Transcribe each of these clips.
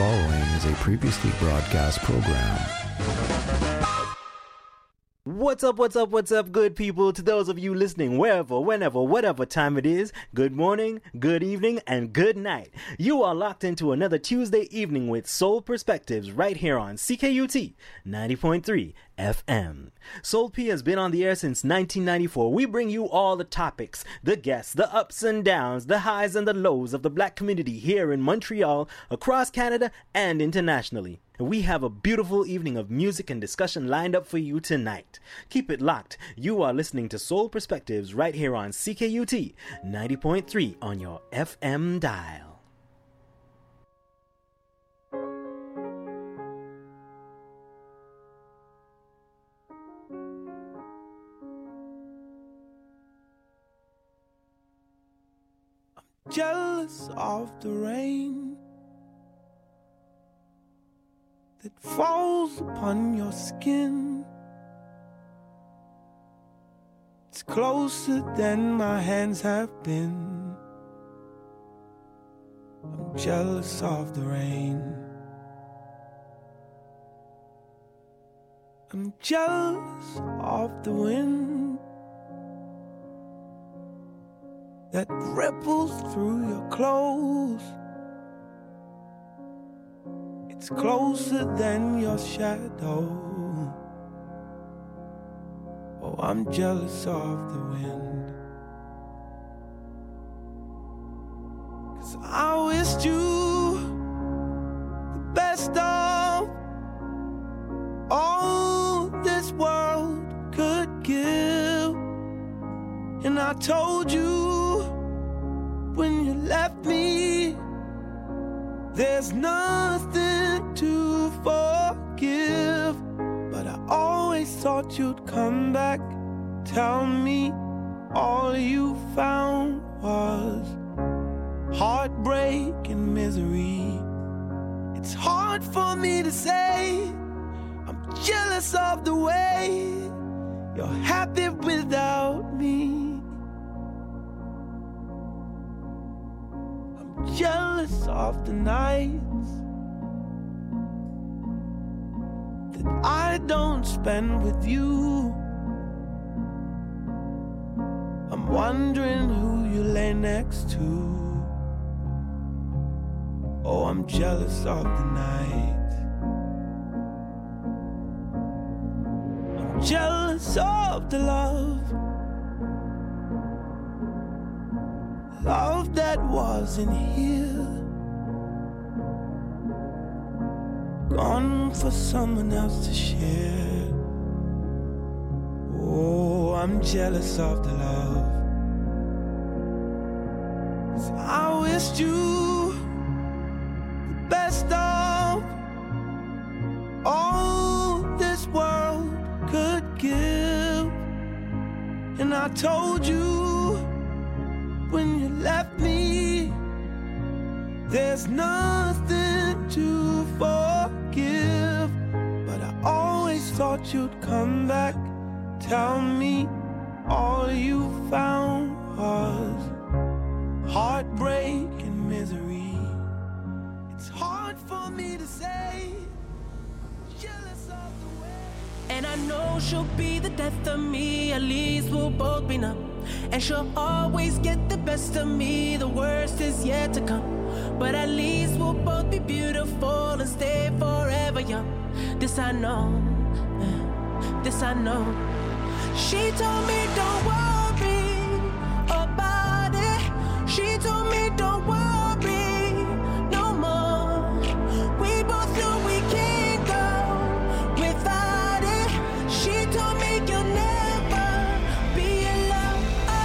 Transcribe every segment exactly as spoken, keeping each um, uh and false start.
following is a previously broadcast program. What's up, what's up, what's up, good people? To those of you listening wherever, whenever, whatever time it is, good morning, good evening, and good night. You are locked into another Tuesday evening with Soul Perspectives right here on C K U T ninety point three F M. Soul P has been on the air since nineteen ninety-four. We bring you all the topics, the guests, the ups and downs, the highs and the lows of the black community here in Montreal, across Canada, and internationally. We have a beautiful evening of music and discussion lined up for you tonight. Keep it locked. You are listening to Soul Perspectives right here on C K U T ninety point three on your F M dial. I'm jealous of the rain that falls upon your skin. It's closer than my hands have been. I'm jealous of the rain. I'm jealous of the wind that ripples through your clothes. It's closer than your shadow. Oh, I'm jealous of the wind. 'Cause I wished you the best of all this world could give. And I told you when you left me, there's nothing to forgive. But I always thought you'd come back. Tell me all you found was heartbreak and misery. It's hard for me to say I'm jealous of the way you're happy without me. Jealous of the nights that I don't spend with you. I'm wondering who you lay next to. Oh, I'm jealous of the night. I'm jealous of the love. Love that wasn't here, gone for someone else to share. Oh, I'm jealous of the love. 'Cause I wished you the best of all this world could give. And I told you when you left me, there's nothing to forgive. But I always thought you'd come back. Tell me all you found was heartbreak and misery. It's hard for me to say, jealous of the way. And I know she'll be the death of me. At least we'll both be numb. And she'll always get the best of me. The worst is yet to come. But at least we'll both be beautiful and stay forever young. This I know, this I know. She told me don't worry about it. She told me don't worry no more. We both knew we can't go without it. She told me you'll never be alone.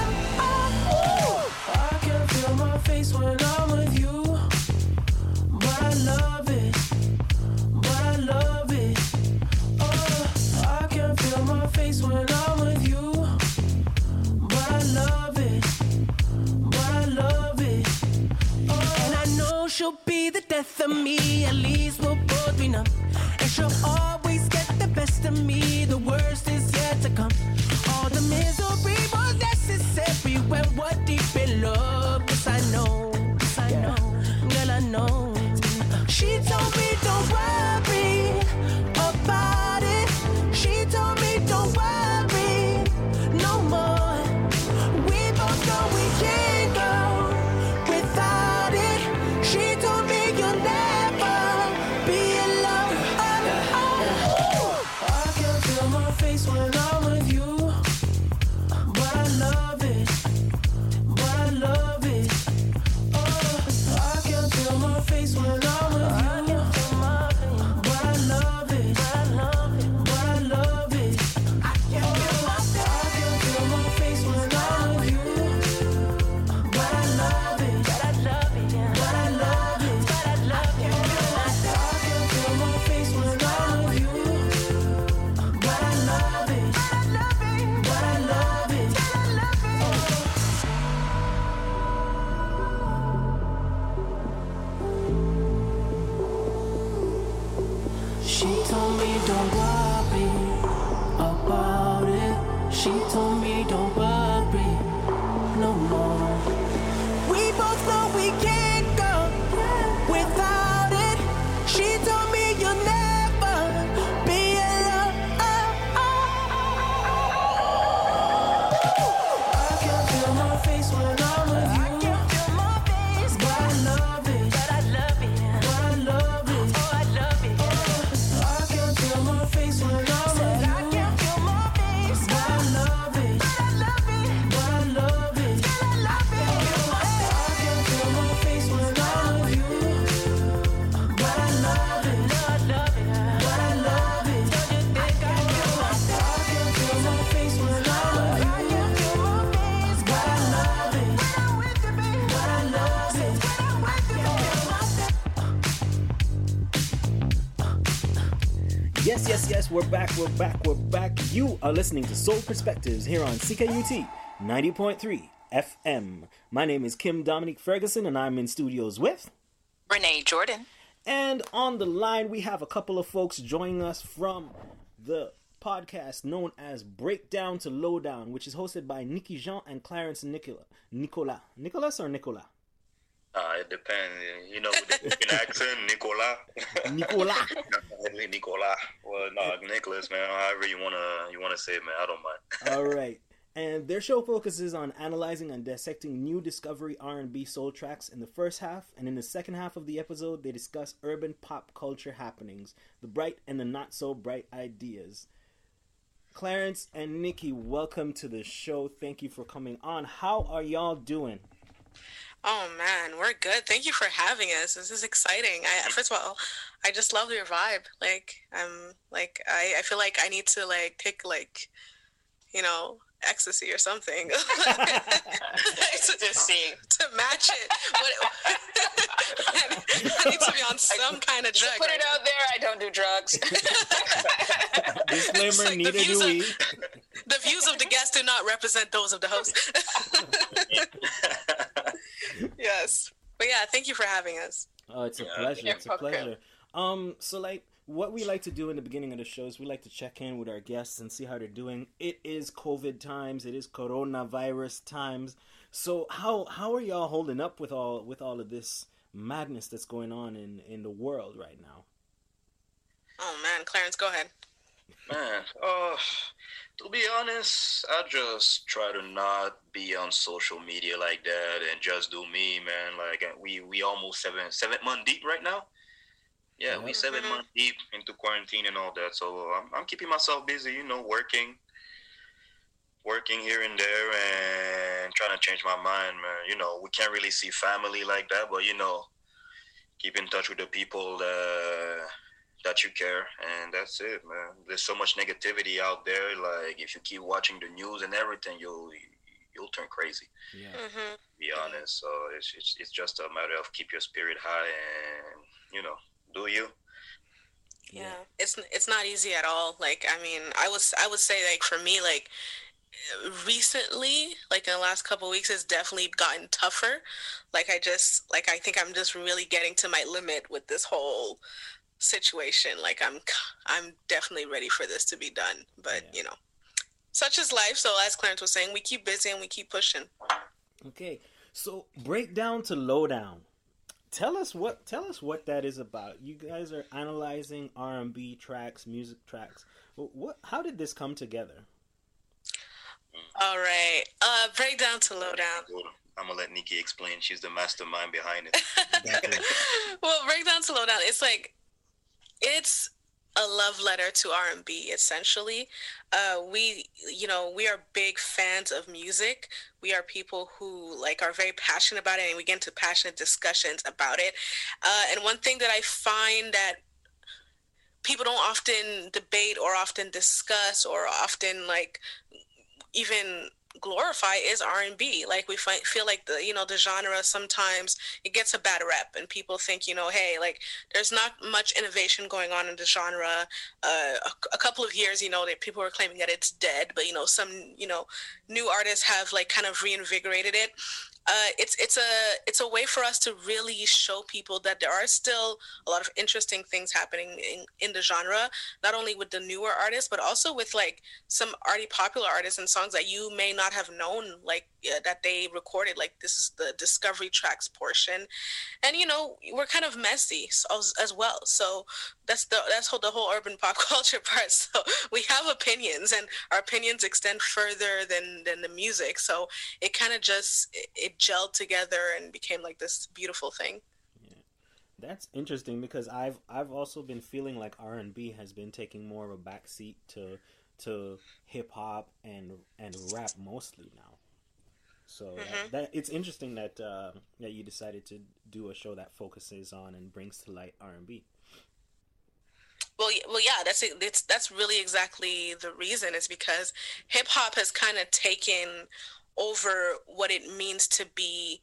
I can feel my face when I'm with you, but I love it, but I love it. Oh, I can feel my face when I'm with you, but I love it, but I love it. Oh, and I know she'll be the death of me. At least we'll both be numb. And she'll always get the best of me. The worst is yet to come. All the misery was necessary when we're deep in love. Yes, I know, yes, I know, girl, I know. She told me Yes, yes, we're back, we're back, we're back. You are listening to Soul Perspectives here on C K U T ninety point three F M. My name is Kim Dominique Ferguson, and I'm in studios with Renee Jordan. And on the line, we have a couple of folks joining us from the podcast known as Breakdown to Lowdown, which is hosted by Nikki Jean and Clarence Nicola. Nicola. Nicholas or Nicola? Uh, it depends. You know, with the Cuban accent, Nicola. Nicola. Nicola. Well, no, Nicholas, man. However you wanna you wanna say it, man. I don't mind. All right. And their show focuses on analyzing and dissecting new discovery R and B soul tracks in the first half, and in the second half of the episode, they discuss urban pop culture happenings, the bright and the not so bright ideas. Clarence and Nikki, welcome to the show. Thank you for coming on. How are y'all doing? Oh man, we're good. Thank you for having us. This is exciting. I, first of all, I just love your vibe. Like, I'm like, I, I feel like I need to like take like, you know, ecstasy or something to, to see to match it. I need to be on some kind of drug. Put it out there. I don't do drugs. Disclaimer: like neither do we. Of, the views of the guests do not represent those of the host. Yes, but yeah, thank you for having us. Oh, it's a Yeah. pleasure. You're It's a welcome. pleasure. Um, so like, what we like to do in the beginning of the show is we like to check in with our guests and see how they're doing. It is COVID times. It is coronavirus times. So how how are y'all holding up with all with all of this madness that's going on in in the world right now? Oh man, Clarence, go ahead. Man, uh, to be honest, I just try to not be on social media like that and just do me, man. Like we we almost seven seven month deep right now. Yeah, we seven Mhm. months deep into quarantine and all that. So I'm I'm keeping myself busy, you know, working, working here and there, and trying to change my mind, man. You know, we can't really see family like that, but you know, keep in touch with the people that that you care, and that's it, man. There's so much negativity out there. Like if you keep watching the news and everything, you'll you'll turn crazy. Yeah. Mm-hmm. To be honest, so it's it's it's just a matter of keep your spirit high and you know do you. Yeah, it's it's not easy at all. Like, I mean, I was I would say like for me, like recently, like in the last couple of weeks, it's definitely gotten tougher. Like I just like I think I'm just really getting to my limit with this whole situation. Like I'm I'm definitely ready for this to be done. But Yeah. you know, such is life. So as Clarence was saying, we keep busy and we keep pushing. Okay. So breakdown to lowdown. Tell us what tell us what that is about. You guys are analyzing R and B tracks, music tracks. What? How did this come together? All right. Uh, breakdown to lowdown. I'm gonna let Nikki explain. She's the mastermind behind it. Well, breakdown to lowdown. It's like it's a love letter to R and B, essentially. Uh, we, you know, we are big fans of music. We are people who like are very passionate about it, and we get into passionate discussions about it. Uh, and one thing that I find that people don't often debate or often discuss or often like even glorify is R and B. Like we find, feel like the, you know, the genre sometimes it gets a bad rep and people think, you know, hey, like there's not much innovation going on in the genre. Uh, a, a couple of years, you know, that people were claiming that it's dead, but you know, some, you know, new artists have like kind of reinvigorated it. Uh, it's it's a it's a way for us to really show people that there are still a lot of interesting things happening in, in the genre, not only with the newer artists, but also with like some already popular artists and songs that you may not have known, like uh, that they recorded. Like this is the discovery tracks portion, and you know we're kind of messy as, as well. So that's the that's whole, the whole urban pop culture part. So we have opinions, and our opinions extend further than than the music. So it kind of just it, it gelled together and became like this beautiful thing. Yeah. That's interesting because I've I've also been feeling like R and B has been taking more of a backseat to to hip hop and and rap mostly now. So Mm-hmm. that, that it's interesting that uh, that you decided to do a show that focuses on and brings to light R and B. Well, y- well, yeah, that's it. It's, that's really exactly the reason. Is because hip hop has kind of taken over what it means to be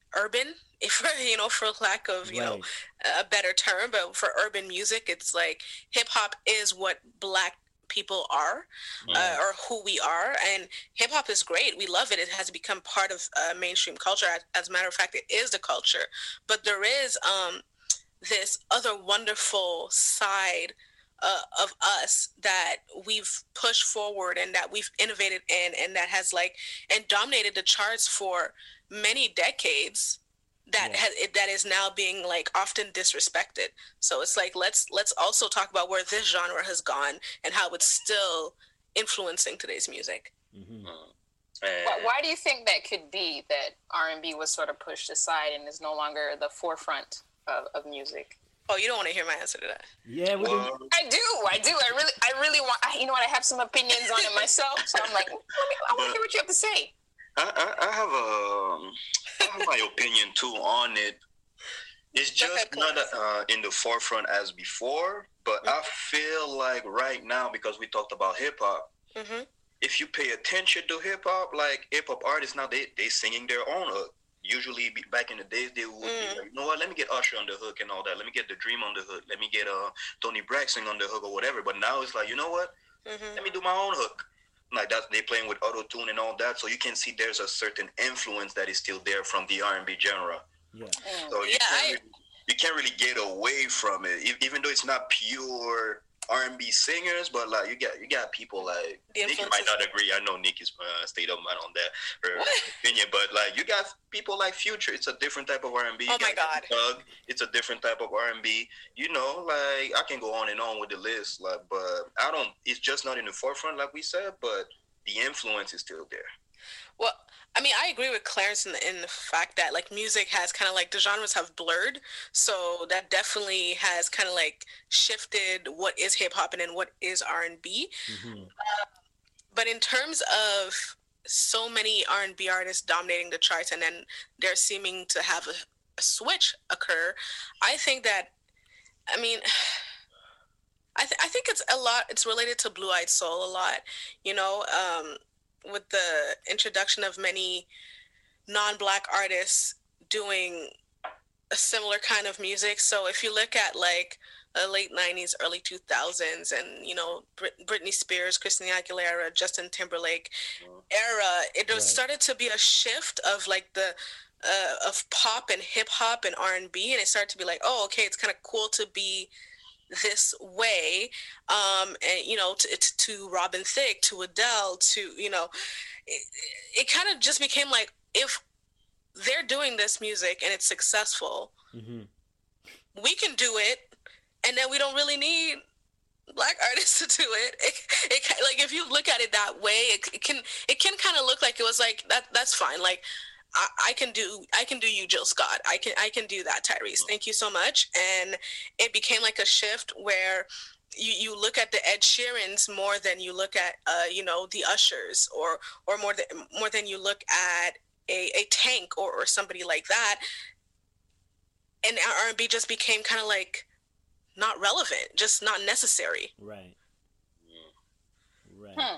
urban, if you know, for lack of you Right. know a better term, but for urban music, it's like hip hop is what Black people are, uh, or who we are, and hip hop is great. We love it. It has become part of uh, mainstream culture. As, as a matter of fact, it is the culture. But there is um, this other wonderful side uh, of us that we've pushed forward and that we've innovated in, and that has like and dominated the charts for many decades. That Yeah. has it, that is now being like often disrespected. So it's like let's let's also talk about where this genre has gone and how it's still influencing today's music. Mhm. And Why, why do you think that could be, that R and B was sort of pushed aside and is no longer the forefront of, of music? Oh, you don't want to hear my answer to that? Yeah, we well, do. I do, I do. I really, I really want. I, you know what? I have some opinions on it myself, so I'm like, let me, I want to hear what you have to say. I, I, I have a I have my opinion too on it. It's Go just ahead, not Clarence. uh, in the forefront as before, but I feel like right now, because we talked about hip hop, Mm-hmm. if you pay attention to hip hop, like hip hop artists now, they they singing their own hook. Usually, be- back in the days, they would Mm. be like, you know what? Let me get Usher on the hook and all that. Let me get The Dream on the hook. Let me get uh Tony Braxton on the hook or whatever. But now it's like, you know what? Mm-hmm. Let me do my own hook. Like that's they playing with auto tune and all that, so you can see there's a certain influence that is still there from the R and B genre. Yeah. So you, Yeah, can't, I- really, you can't really get away from it, e- even though it's not pure R and B singers. But like you got you got people like The Nikki influences- might not agree. I know Nikki's uh, stayed up on that her What? opinion, but like you got people like Future. It's a different type of R and B. Oh You my got God. Doug. It's a different type of R and B. You know, like I can go on and on with the list. Like, but I don't. It's just not in the forefront, like we said. But the influence is still there. Well, I mean, I agree with Clarence in the, in the fact that like music has kind of like the genres have blurred. So that definitely has kind of like shifted what is hip hop and then what is R and B. Mhm. But in terms of so many R and B artists dominating the charts and then there seeming to have a, a switch occur, I think that, I mean, I, th- I think it's a lot, it's related to Blue Eyed Soul a lot, you know, um, with the introduction of many non-Black artists doing a similar kind of music. So if you look at like the late nineties, early two thousands, and you know Brit- Britney Spears, Christina Aguilera, Justin Timberlake era, it was Right. started to be a shift of like the uh, of pop and hip hop and R and B, and it started to be like, oh, okay, it's kind of cool to be this way, um, and you know, to, to, to Robin Thicke, to Adele, to you know, it, it kind of just became like if they're doing this music and it's successful, Mhm. we can do it, and then we don't really need Black artists to do it. It, it ki- like if you look at it that way, it, it can it can kind of look like it was like that. That's fine. Like I, I can do I can do you, Jill Scott. I can I can do that, Tyrese. Thank you so much. And it became like a shift where you, you look at the Ed Sheerans more than you look at uh, you know the Ushers, or or more than more than you look at a, a Tank or, or somebody like that. And R and B just became kind of like not relevant, just not necessary. Right. Right. Hmm.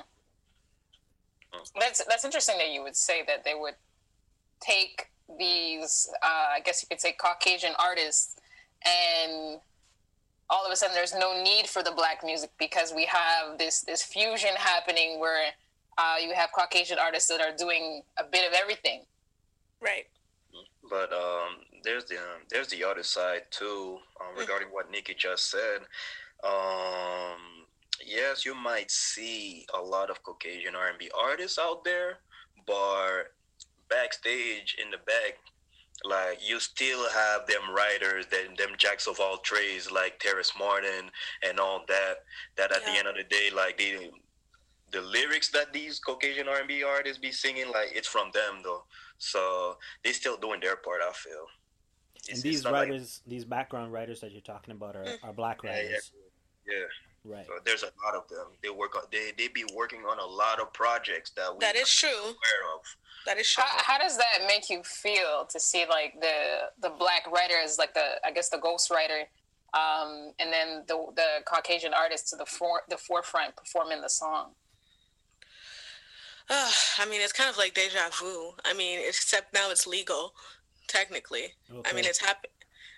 That's that's interesting that you would say that they would take these, uh, I guess you could say, Caucasian artists, and all of a sudden there's no need for the Black music because we have this this fusion happening where uh, you have Caucasian artists that are doing a bit of everything. Right. But um, there's the um, there's the other side too, um, regarding what Nikki just said. Um, yes, you might see a lot of Caucasian R and B artists out there, but backstage in the back, like you still have them writers, them them jacks of all trades, like Terrace Martin and all that. That at the Yeah. end of the day, like they, the lyrics that these Caucasian R and B artists be singing, like it's from them though. So they still doing their part, I feel. It's, And it's these not like- writers, these background writers that you're talking about are, are Black Yeah, yeah. writers. yeah. Right. So there's a lot of them. They work on. They they be working on a lot of projects that we That is true. aware of. That is true. How, how does that make you feel to see like the the Black writers, like the I guess the ghost writer, um, and then the the Caucasian artists to the for, the forefront performing the song? Ugh, I mean, it's kind of like deja vu. I mean, except now it's legal technically. Okay. I mean, it's happened.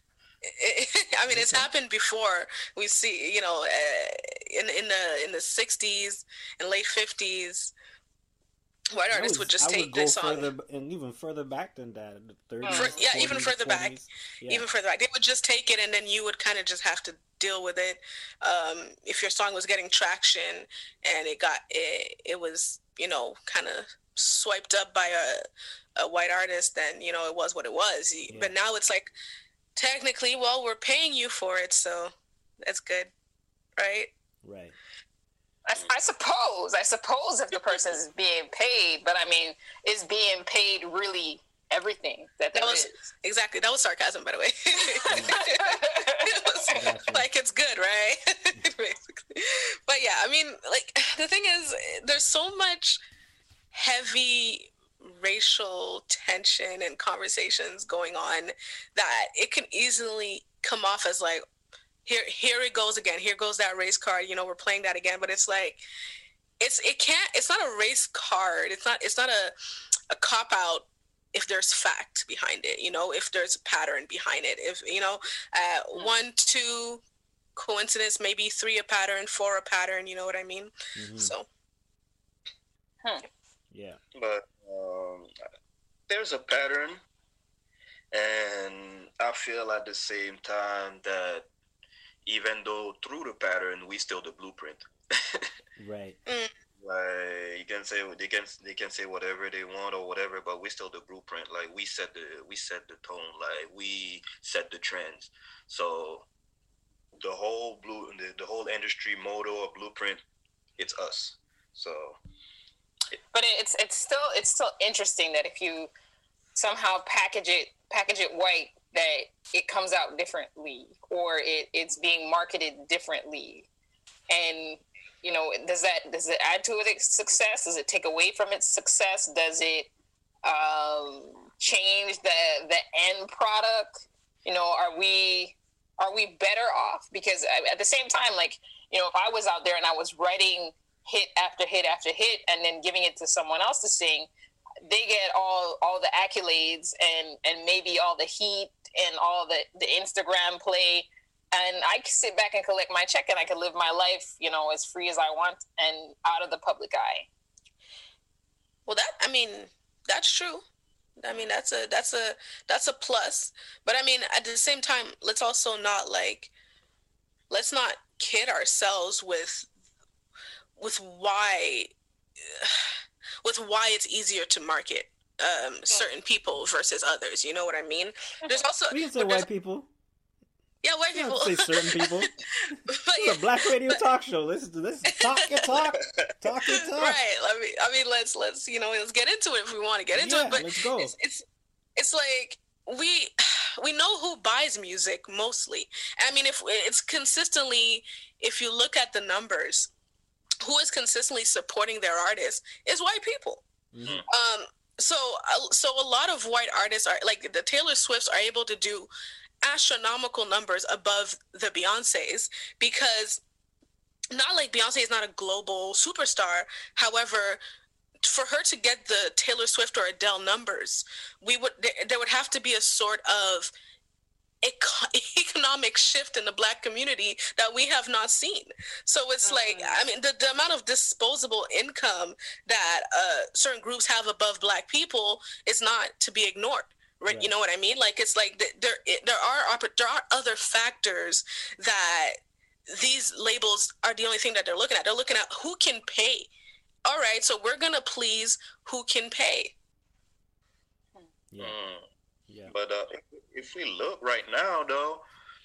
I mean, it's happened before. We see, you know, uh, in in the in the sixties and late fifties, white I artists would, would just I take would go their song. further and even further back than that. The thirties, For, yeah, even forties, further back. twenties. Yeah. Even further back. They would just take it, and then you would kind of just have to deal with it. Um, if your song was getting traction and it got it, it was, you know, kind of swiped up by a a white artist, then, you know, it was what it was. Yeah. But now it's like, technically, well, we're paying you for it, so that's good, right? Right. I, I suppose. I suppose if the person is being paid, but I mean, is being paid really everyting that, that that was is? exactly that was sarcasm, by the way. It was Gotcha. like, it's good, right? Basically. But yeah, I mean, like, the thing is, there's so much heavy racial tension and conversations going on that it can easily come off as like, here here it goes again, here goes that race card, you know, we're playing that again. But it's like, it's it can't it's not a race card, it's not it's not a a cop out if there's fact behind it, you know, if there's a pattern behind it, if, you know, uh mm. one two coincidence, maybe three a pattern, four a pattern, you know what I mean? Mm-hmm. So hmm. Yeah, but um, there's a pattern, and I feel at the same time that even though through the pattern, we still the blueprint. right. Mm. Like, you can say they can they can say whatever they want or whatever, but we still the blueprint. Like, we set the we set the tone. Like, we set the trends. So the whole blue the, the whole industry motto or blueprint, it's us. So. But it's it's still it's still interesting that if you somehow package it package it white, that it comes out differently, or it, it's being marketed differently. And, you know, does that does it add to its success? Does it take away from its success? Does it um, change the the end product? You know, are we are we better off? Because at the same time, like, you know, if I was out there and I was writing hit after hit after hit and then giving it to someone else to sing, they get all all the accolades and and maybe all the heat and all the the Instagram play, and I can sit back and collect my check and I can live my life, you know, as free as I want and out of the public eye. Well, that I mean, that's true. I mean, that's a that's a that's a plus. But I mean, at the same time, let's also not like let's not kid ourselves with with why with why it's easier to market um, certain people versus others. You know what I mean? There's also We can say white people. Yeah, white You people. don't say certain people. But It's yeah, a black radio but- talk show. Let's let's talk your talk, talk your talk. Right. I mean, I mean, let's let's you know let's get into it if we want to get into Yeah, it. But let's go. It's, it's it's like we we know who buys music mostly. I mean, if it's consistently, if you look at the numbers, who is consistently supporting their artists is white people. Mhm. Um. So uh, so a lot of white artists are like the Taylor Swifts are able to do astronomical numbers above the Beyoncés because not like Beyonce is not a global superstar. However, for her to get the Taylor Swift or Adele numbers, we would there, there would have to be a sort of eco- economic shift in the Black community that we have not seen. So it's mm-hmm. like, I mean, the, the amount of disposable income that uh, certain groups have above Black people is not to be ignored. Right. You know what I mean? Like, it's like there there are there are other factors that these labels are the only thing that they're looking at. They're looking at who can pay. All right, so we're gonna please who can pay. Yeah. Mm. Yeah. But uh, if, if we look right now, though,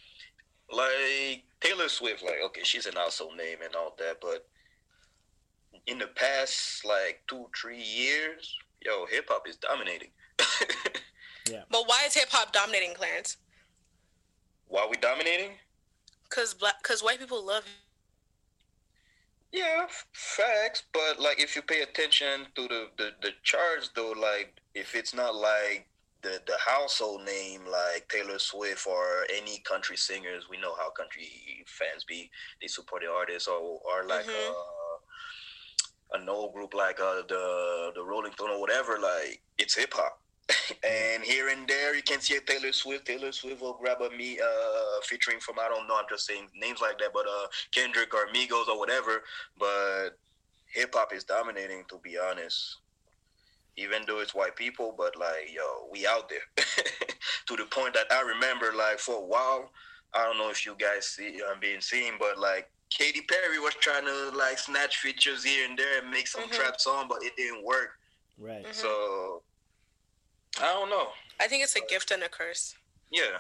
like Taylor Swift, like, okay, she's an household name and all that, but in the past, like, two, three years, yo, hip-hop is dominating. Yeah. But why is hip-hop dominating, Clarence? Why are we dominating? Because black, because white people love you. Yeah, facts. But, like, if you pay attention to the, the, the charts, though, like, if it's not, like, the, the household name, like Taylor Swift or any country singers, we know how country fans be. They support the artists or, or like, Mhm. uh, an old group like uh, the, the Rolling Stone or whatever, like, it's hip-hop. And here and there, you can see a Taylor Swift. Taylor Swift will grab a me uh, featuring from, I don't know, I'm just saying names like that, but uh, Kendrick or Migos or whatever. But hip-hop is dominating, to be honest. Even though it's white people, but, like, yo, we out there. To the point that I remember, like, for a while, I don't know if you guys see I'm being seen, but, like, Katy Perry was trying to, like, snatch features here and there and make some mm-hmm. trap song, but it didn't work. Right. Mm-hmm. So, I don't know. I think it's a gift and a curse. Yeah.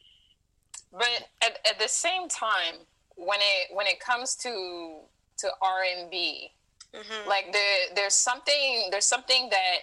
But at, at the same time, when it when it comes to to R and B, mm-hmm. like there there's something there's something that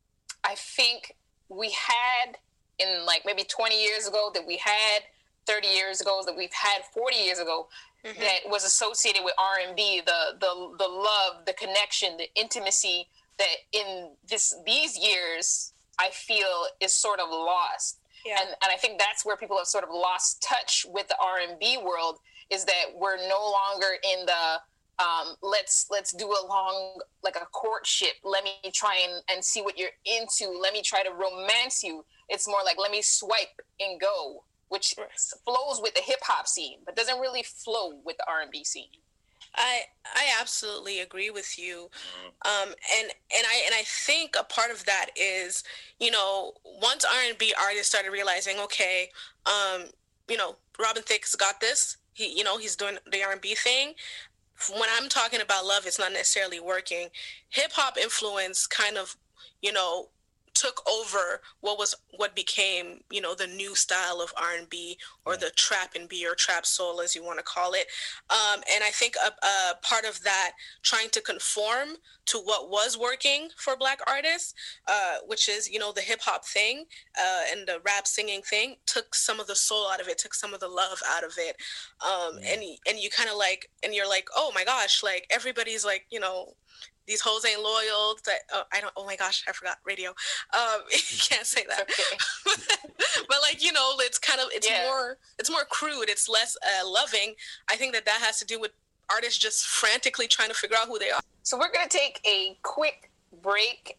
I think we had in like maybe twenty years ago, that we had thirty years ago, that we've had forty years ago, mm-hmm. that was associated with R and B, the the the love, the connection, the intimacy that in this these years I feel is sort of lost. Yeah. And and I think that's where people have sort of lost touch with the R and B world, is that we're no longer in the um, let's let's do a long, like a courtship. Let me try and, and see what you're into. Let me try to romance you. It's more like, let me swipe and go, which flows with the hip hop scene, but doesn't really flow with the R and B scene. I I absolutely agree with you, um, and and I and I think a part of that is, you know, once R and B artists started realizing, okay, um, you know, Robin Thicke's got this. He, you know, he's doing the R and B thing. When I'm talking about love, it's not necessarily working. Hip hop influence kind of, you know, took over what was what became, you know, the new style of R and B, or yeah. the trap and B, or trap soul, as you want to call it. Um, and I think a, a part of that, trying to conform to what was working for Black artists, uh, which is, you know, the hip hop thing uh, and the rap singing thing, took some of the soul out of it, took some of the love out of it. Um, yeah. And and you kind of like, and you're like, oh my gosh, like everybody's like, you know, these hoes ain't loyal. That oh, I don't. Oh my gosh, I forgot radio. Um, you can't say that. Okay. But like, you know, it's kind of it's yeah. more it's more crude. It's less uh, loving. I think that that has to do with artists just frantically trying to figure out who they are. So we're gonna take a quick break,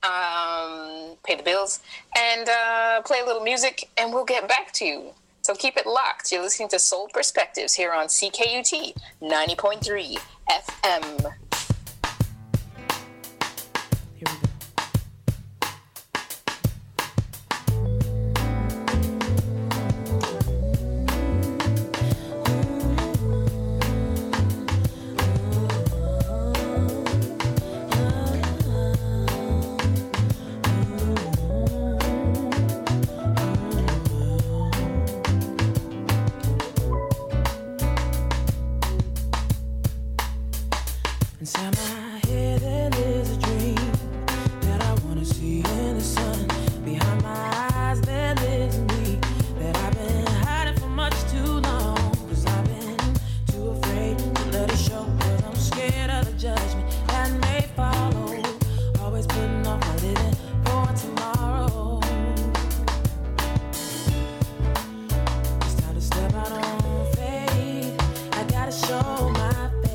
um, pay the bills, and uh, play a little music, and we'll get back to you. So keep it locked. You're listening to Soul Perspectives here on C K U T ninety point three F M. Here we go. Inside my head there is a dream that I wanna see in the sun. Behind my eyes there lives me that I've been hiding for much too long. Cause I've been too afraid to let it show. Cause I'm scared of the judgment that may follow. Always putting off my living for tomorrow. It's time to step out on faith. I gotta show my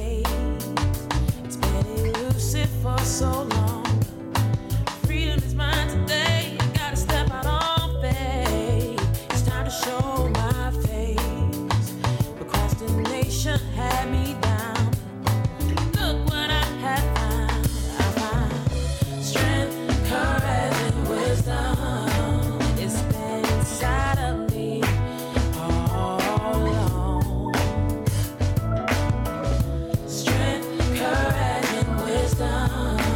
for so long. Freedom is mine today. I gotta step out on faith. It's time to show my face. Procrastination had me down. Look what I have found. I find strength, courage, and wisdom. It's been inside of me all along. Strength, courage, and wisdom.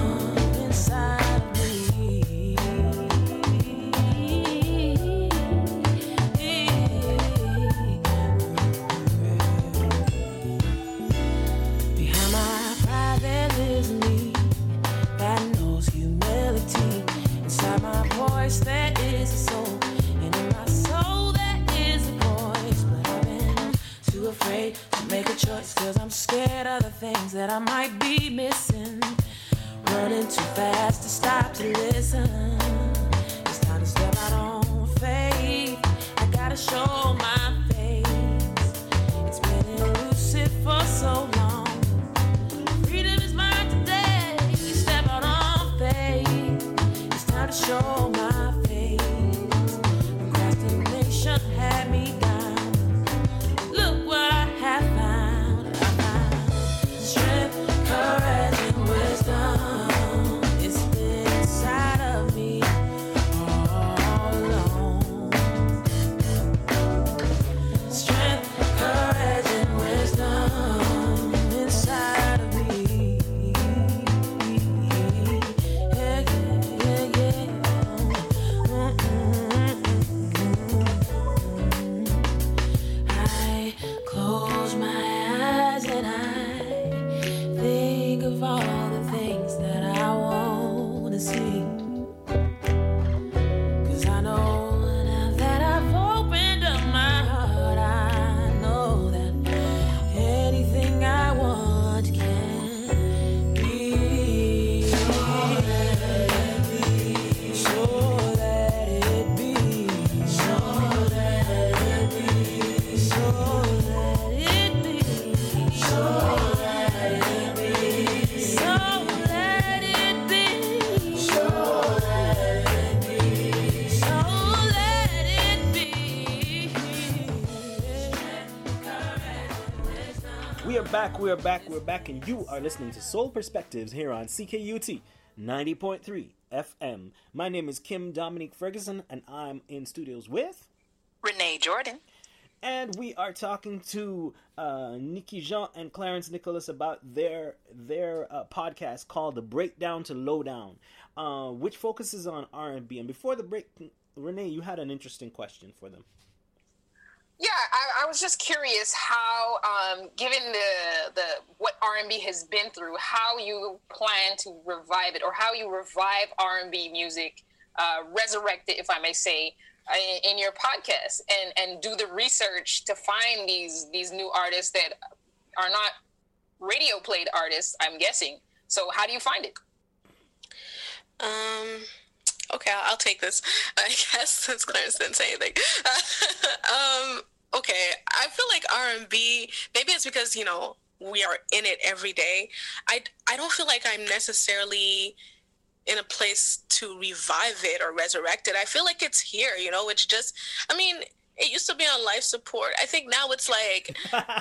There is a soul, and in my soul there is a voice. But I've been too afraid to make a choice, cause I'm scared of the things that I might be missing. Running too fast to stop to listen. It's time to step out on faith. I gotta show my face. It's been elusive for so long. Freedom is mine today. Step out on faith. It's time to show my face. back, we're back, we're back, and you are listening to Soul Perspectives here on C K U T ninety point three F M. My name is Kim Dominique Ferguson, and I'm in studios with Renee Jordan. And we are talking to uh, Nikki Jean and Clarence Nicholas about their their uh, podcast called The Breakdown to Lowdown, uh, which focuses on R and B. And before the break, Renee, you had an interesting question for them. Yeah, I, I was just curious how, um, given the the what R and B has been through, how you plan to revive it, or how you revive R and B music, uh, resurrect it, if I may say, in, in your podcast, and, and do the research to find these these new artists that are not radio played artists, I'm guessing. So how do you find it? Um. Okay, I'll take this, I guess, since Clarence didn't say anything. um, okay, I feel like R and B, maybe it's because, you know, we are in it every day. I, I don't feel like I'm necessarily in a place to revive it or resurrect it. I feel like it's here, you know, it's just, I mean, it used to be on life support. I think now it's like,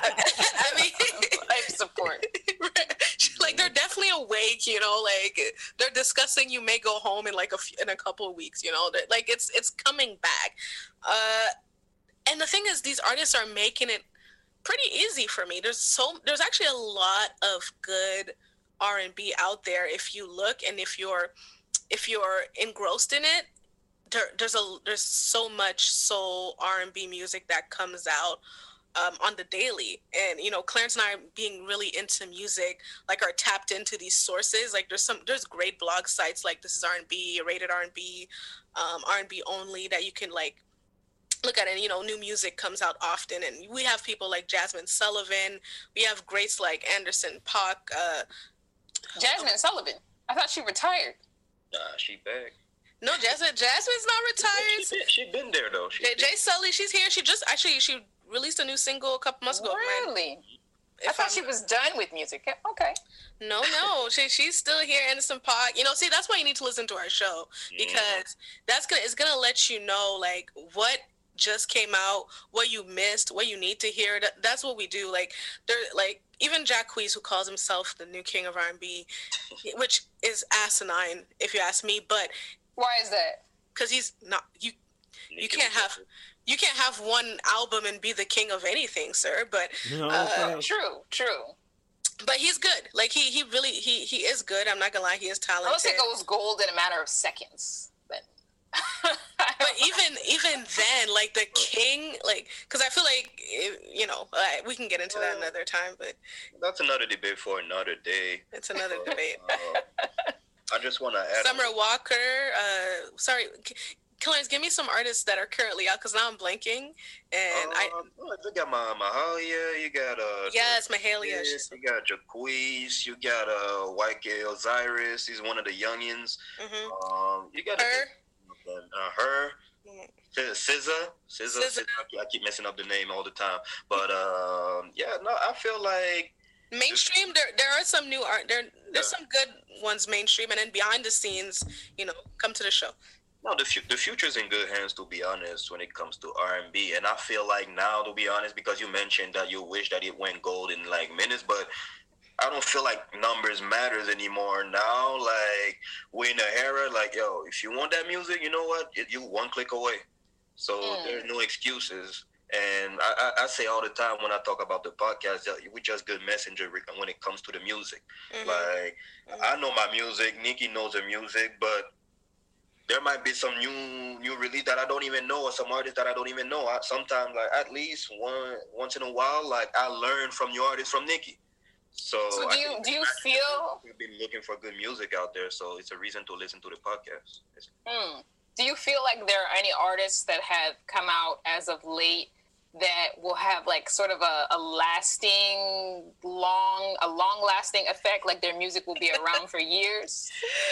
I mean, life support. Like they're definitely awake, you know. Like they're discussing you may go home in like a few, in a couple of weeks, you know. Like it's it's coming back. Uh, and the thing is, these artists are making it pretty easy for me. There's so there's actually a lot of good R and B out there if you look, and if you're if you're engrossed in it. There, there's a there's so much soul R and B music that comes out um, on the daily, and you know, Clarence and I being really into music, like are tapped into these sources. Like there's some there's great blog sites like This Is R and B, Rated R and B, um, R and B Only that you can like look at, and you know, new music comes out often, and we have people like Jasmine Sullivan. We have greats like Anderson .Paak. Uh, Jasmine um, Sullivan. I thought she retired. Nah, she back. No, Jasmine. Jasmine's not retired. She been, she been there though. She Jay, Jay Sully, she's here. She just actually she released a new single a couple months ago. Really? I thought I'm, she was done with music. Okay. No, no, she she's still here. Anderson .Paak. You know, see, that's why you need to listen to our show, because that's gonna it's gonna let you know like what just came out, what you missed, what you need to hear. That, that's what we do. Like they're like even Jacquees, who calls himself the new king of R and B, which is asinine if you ask me, but. Why is that? Because he's not you. You can't have you can't have one album and be the king of anything, sir. But no, uh, true, true. But he's good. Like he he really he he is good. I'm not gonna lie, he is talented. I don't think it goes gold in a matter of seconds. But but even even then, like the king, like because I feel like you know uh, we can get into that another time. But that's another debate for another day. It's another debate. Uh, I just want to add. Summer on. Walker. Uh, sorry, Clarence, give me some artists that are currently out, because now I'm blanking. And uh, I. You got my Mahalia. You got uh. Yes, Mahalia. You got Jacquees. You got uh White Gay Osiris. He's one of the youngins. Mm-hmm. Um, you got her. Uh, her. Mm-hmm. S Z A. S Z A. S Z A. I keep messing up the name all the time, but um, yeah, no, I feel like. Mainstream, there there are some new art. There there's yeah. some good ones mainstream, and then behind the scenes, you know, come to the show. No, the the future's in good hands, to be honest, when it comes to R and B. And I feel like now, to be honest, because you mentioned that you wish that it went gold in like minutes, but I don't feel like numbers matters anymore now. Like we're in an era, like yo, if you want that music, you know what, you one click away. So mm. there's no excuses. And I, I say all the time when I talk about the podcast that we just good messenger when it comes to the music. Mm-hmm. Like, mm-hmm. I know my music, Nikki knows her music, but there might be some new new release that I don't even know, or some artists that I don't even know. I, sometimes, like, at least one once in a while, like, I learn from your artist, from Nikki. So, so do you do you feel we've been looking for good music out there, so it's a reason to listen to the podcast. Mm. Do you feel like there are any artists that have come out as of late that will have like sort of a, a lasting, long, a long-lasting effect, like their music will be around for years?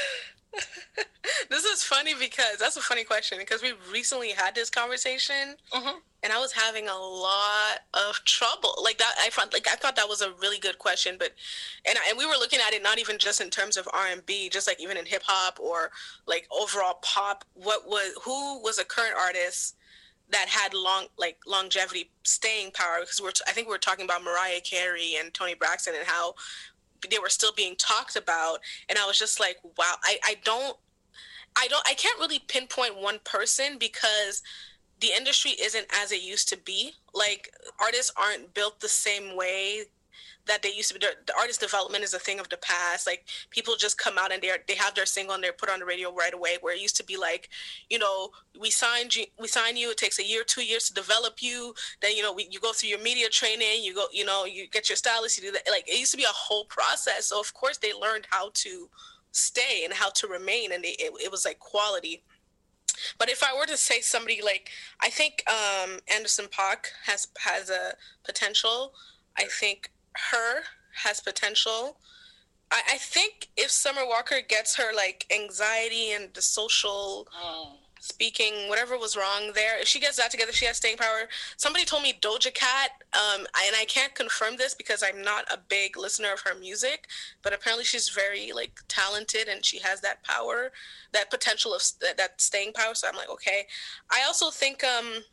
This is funny because that's a funny question, because we recently had this conversation, mm-hmm. and I was having a lot of trouble. Like that, I found like I thought that was a really good question, but and and we were looking at it not even just in terms of R and B, just like even in hip hop or like overall pop. What was who was a current artist that had long like longevity, staying power. Because we're t- I think we were talking about Mariah Carey and Toni Braxton and how they were still being talked about, and I was just like, wow. I, I don't I don't I can't really pinpoint one person because the industry isn't as it used to be. Like, artists aren't built the same way that they used to be. The artist development is a thing of the past. Like, people just come out and they they have their single and they're put on the radio right away. Where it used to be like, you know, we signed you, we sign you. It takes a year, two years to develop you. Then, you know, we, you go through your media training. You go, you know, you get your stylist. You do that. Like, it used to be a whole process. So of course they learned how to stay and how to remain, and they, it, it was like quality. But if I were to say somebody, like, I think um, Anderson .Paak has has a potential. I think Her has potential. I, I think if Summer Walker gets her, like, anxiety and the social oh. speaking, whatever was wrong there, if she gets that together, she has staying power. Somebody told me Doja Cat, um, and I can't confirm this because I'm not a big listener of her music, but apparently she's very, like, talented and she has that power, that potential of that, that staying power. So I'm like, okay. I also think um,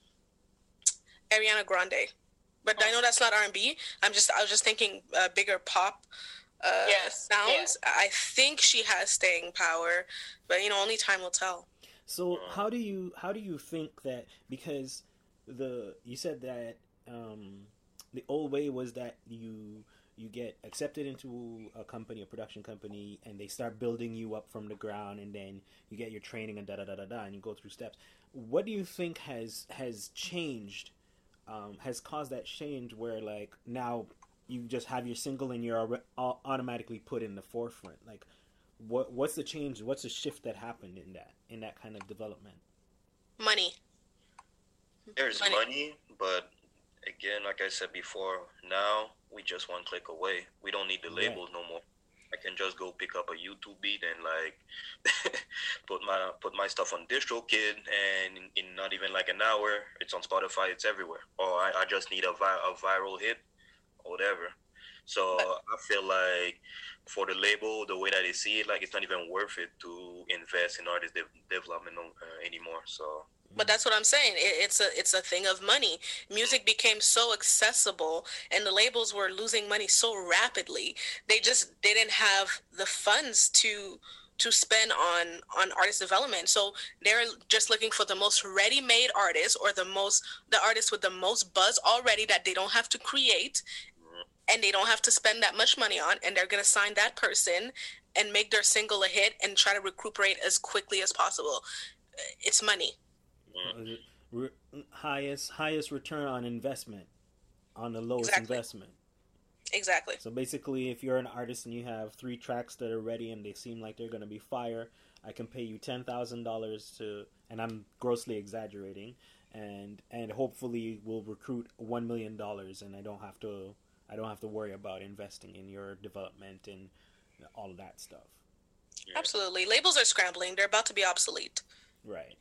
Ariana Grande. But oh. I know that's not R and B. I'm just, I was just thinking uh, bigger pop uh, yes. sounds. Yeah. I think she has staying power, but, you know, only time will tell. So how do you, how do you think that, because the, you said that um, the old way was that you, you get accepted into a company, a production company, and they start building you up from the ground, and then you get your training and da da da da da, and you go through steps. What do you think has, has changed? Um, has caused that change where, like, now you just have your single and you're automatically put in the forefront? Like, what what's the change? What's the shift that happened in that in that kind of development? Money. There's money, money but again, like I said before, now we just one click away. We don't need the right. labels no more. I can just go pick up a YouTube beat and, like, put my put my stuff on DistroKid, and in, in not even like an hour, it's on Spotify. It's everywhere. Or I, I just need a, vi- a viral hit, or whatever. So I feel like for the label, the way that they see it, like, it's not even worth it to invest in artist de- development uh, anymore. So. But that's what I'm saying. It, it's a it's a thing of money. Music became so accessible, and the labels were losing money so rapidly. They just they didn't have the funds to to spend on on artist development. So they're just looking for the most ready-made artist, or the most the artist with the most buzz already that they don't have to create, and they don't have to spend that much money on, and they're gonna sign that person and make their single a hit and try to recuperate as quickly as possible. It's money. Re- highest highest return on investment on the lowest exactly. investment. Exactly. So basically, if you're an artist and you have three tracks that are ready and they seem like they're going to be fire, I can pay you ten thousand dollars to, and I'm grossly exaggerating, and and hopefully we'll recruit one million dollars, and I don't have to I don't have to worry about investing in your development and all of that stuff. Absolutely. Labels are scrambling. They're about to be obsolete. Right.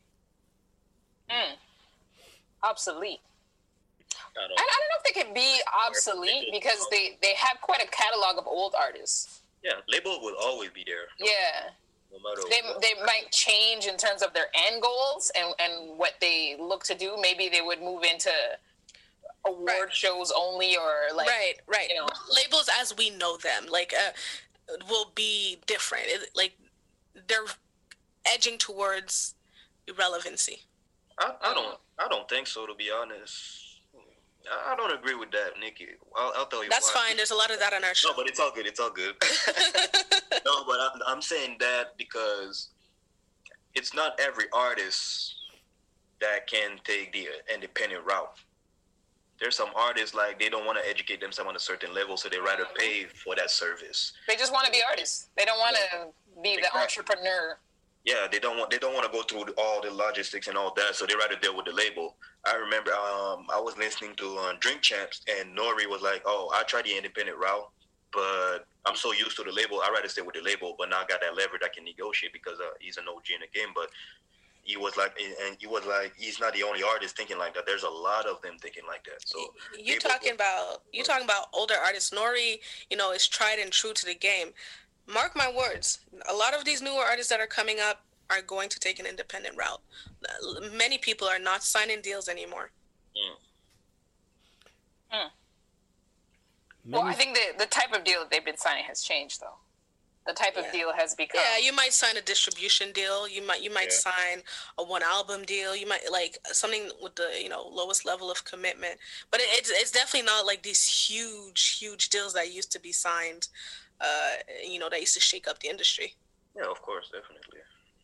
Mm. Obsolete. I don't, I don't know if they can be obsolete because they, they have quite a catalog of old artists. Yeah, label will always be there. Yeah. No matter they what. they might change in terms of their end goals and, and what they look to do. Maybe they would move into award right. shows only, or like right, right. You know, labels as we know them, like uh, will be different. It, like they're edging towards irrelevancy. I, I don't. I don't think so. To be honest, I, I don't agree with that, Nikki. I'll, I'll tell you. That's why. fine. There's a lot of that on our show. No, but it's all good. It's all good. No, but I'm, I'm saying that because it's not every artist that can take the independent route. There's some artists, like, they don't want to educate themselves on a certain level, so they rather pay for that service. They just want to be artists. They don't want to be the exactly. entrepreneur. Yeah, they don't want they don't want to go through all the logistics and all that, so they rather deal with the label. I remember um, I was listening to uh, Drink Champs, and Nori was like, "Oh, I tried the independent route, but I'm so used to the label. I'd rather stay with the label, but now I got that leverage I can negotiate because uh, he's an O G in the game." But he was like, and he was like, he's not the only artist thinking like that. There's a lot of them thinking like that. So you talking about you talking about older artists. Nori, you know, is tried and true to the game. Mark my words, a lot of these newer artists that are coming up, are going to take an independent route. Many people are not signing deals anymore. Mm. Hmm. Well, I think the, the type of deal that they've been signing has changed, though. The type Yeah. of deal has become. Yeah, you might sign a distribution deal. You might you might Yeah. sign a one album deal. You might like something with the you know lowest level of commitment. But it, it's it's definitely not like these huge huge deals that used to be signed. Uh, you know that used to shake up the industry. Yeah, of course, definitely.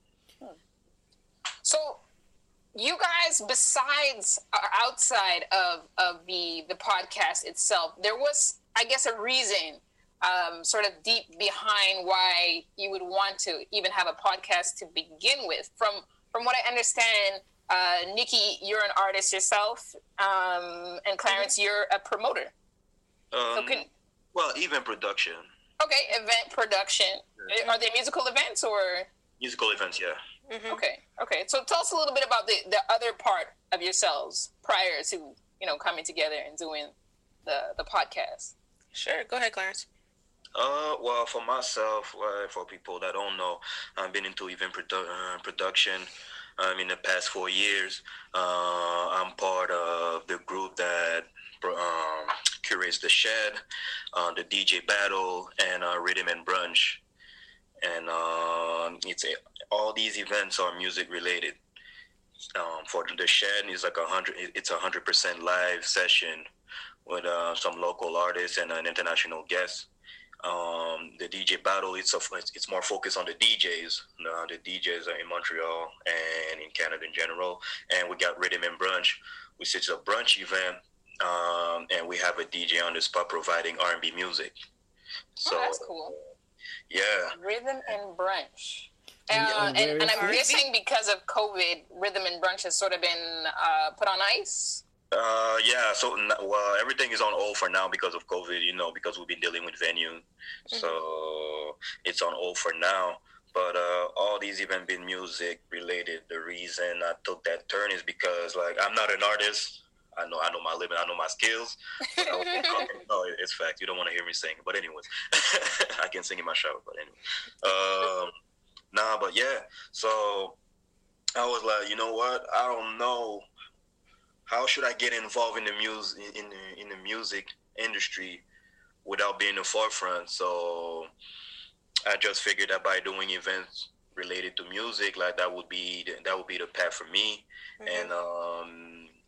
So, you guys, besides or outside of of the the podcast itself, there was, I guess, a reason, um, sort of deep behind why you would want to even have a podcast to begin with. From from what I understand, uh, Nikki, you're an artist yourself, um, and Clarence, mm-hmm. you're a promoter. Um, so can, well, event production. Okay, event production. Yeah. Are they musical events or? Musical events, yeah. Mm-hmm. Okay, okay. So tell us a little bit about the, the other part of yourselves prior to, you know, coming together and doing the, the podcast. Sure, go ahead, Clarence. Uh, well, for myself, uh, for people that don't know, I've been into event produ- uh, production um, in the past four years. Uh, I'm part of the group that um, curates the Shed, uh, the D J Battle, and uh, Rhythm and Brunch. And um, it's a, all these events are music related. Um, for the Shed, it's like a hundred. It's a hundred percent live session with uh, some local artists and an international guest. Um, the D J Battle, it's a, it's more focused on the D Js. Uh, the D Js are in Montreal and in Canada in general. And we got Rhythm and Brunch, which is a brunch event, um, and we have a D J on the spot providing R and B music. So oh, that's cool. Yeah. Rhythm and Brunch. And- Uh, and and, where and is I'm it? guessing because of COVID, Rhythm and Brunch has sort of been uh, put on ice. Uh, yeah, so n- well, everything is on hold for now because of COVID, you know, because we've been dealing with venue. Mm-hmm. So it's on hold for now. But uh, all these events been music related. The reason I took that turn is because, like, I'm not an artist. I know I know my living, I know my skills. But I was, no, it's fact. You don't want to hear me sing. But anyways, I can sing in my shower. But anyway. Um, nah, but yeah. So I was like, you know what? I don't know. How should I get involved in the music in the, in the music industry without being in the forefront? So I just figured that by doing events related to music, like that would be the, that would be the path for me. Mm-hmm. And um,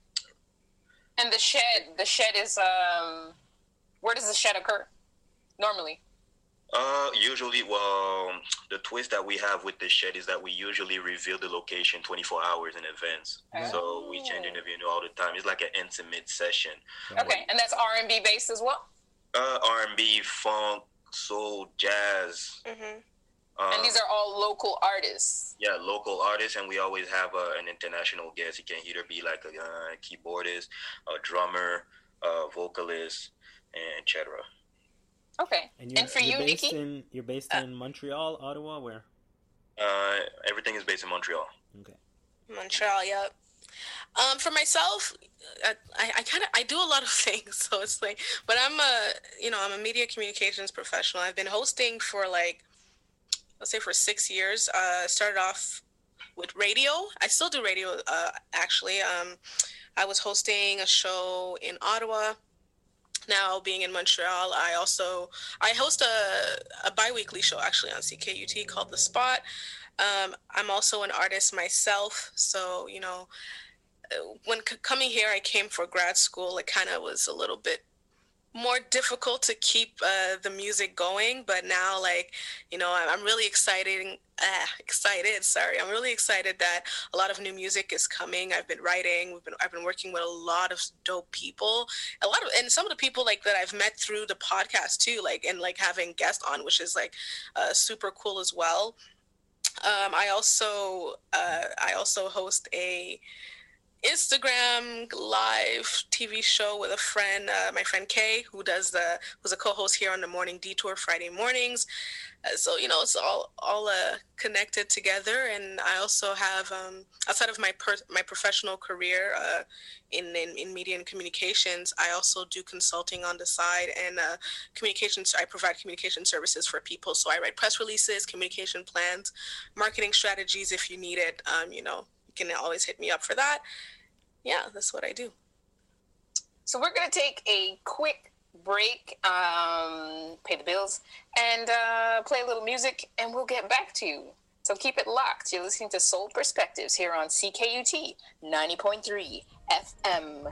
and the shed, the shed is um, where does the shed occur normally? Uh, usually, well, the twist that we have with the Shed is that we usually reveal the location twenty-four hours in advance. Oh. So we change the venue all the time. It's like an intimate session. Okay, and that's R and B based as well? Uh, R and B, funk, soul, jazz. Mm-hmm. Um, and these are all local artists? Yeah, local artists, and we always have uh, an international guest. It can either be like a uh, keyboardist, a drummer, a vocalist, and et cetera. Okay. And, you're, and for you're you, based Nikki? In, you're based uh, in Montreal, Ottawa, where? Uh, everything is based in Montreal. Okay. Montreal, yep. Um, for myself, I, I kind of I do a lot of things, so it's like, but I'm a you know I'm a media communications professional. I've been hosting for like, let's say for six years. Uh, started off with radio. I still do radio, uh, actually. Um, I was hosting a show in Ottawa. Now being in Montreal, I also I host a, a bi-weekly show actually on C K U T called The Spot. Um, I'm also an artist myself, so you know, when c- coming here, I came for grad school. It kind of was a little bit more difficult to keep uh, the music going, but now, like, you know, I'm, I'm really excited. Ah, excited. Sorry, I'm really excited that a lot of new music is coming. I've been writing. We've been. I've been working with a lot of dope people. A lot of, and some of the people like that I've met through the podcast too. Like, and like having guests on, which is like uh, super cool as well. Um, I also uh, I also host a Instagram live T V show with a friend, uh, my friend Kay, who does the who's a co-host here on the Morning Detour Friday mornings. Uh, so you know, it's all all uh, connected together. And I also have um, outside of my per- my professional career uh, in, in in media and communications, I also do consulting on the side and uh, communications. I provide communication services for people. So I write press releases, communication plans, marketing strategies. If you need it, um, you know, you can always hit me up for that. Yeah, that's what I do. So we're going to take a quick break, um, pay the bills, and uh, play a little music, and we'll get back to you. So keep it locked. You're listening to Soul Perspectives here on C K U T ninety point three F M.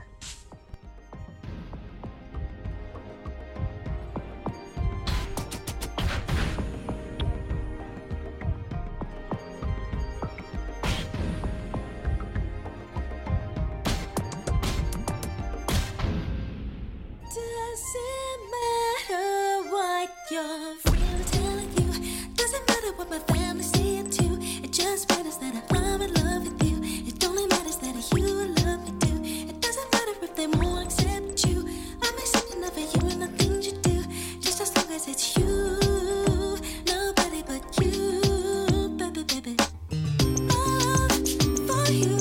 Doesn't matter what your friends telling you. Doesn't matter what my family saying too. It just matters that I'm in love with you. It only matters that you love me too. It doesn't matter if they won't accept you. I'm accepting of you and the things you do. Just as long as it's you. Nobody but you, baby, baby. Oh, for you.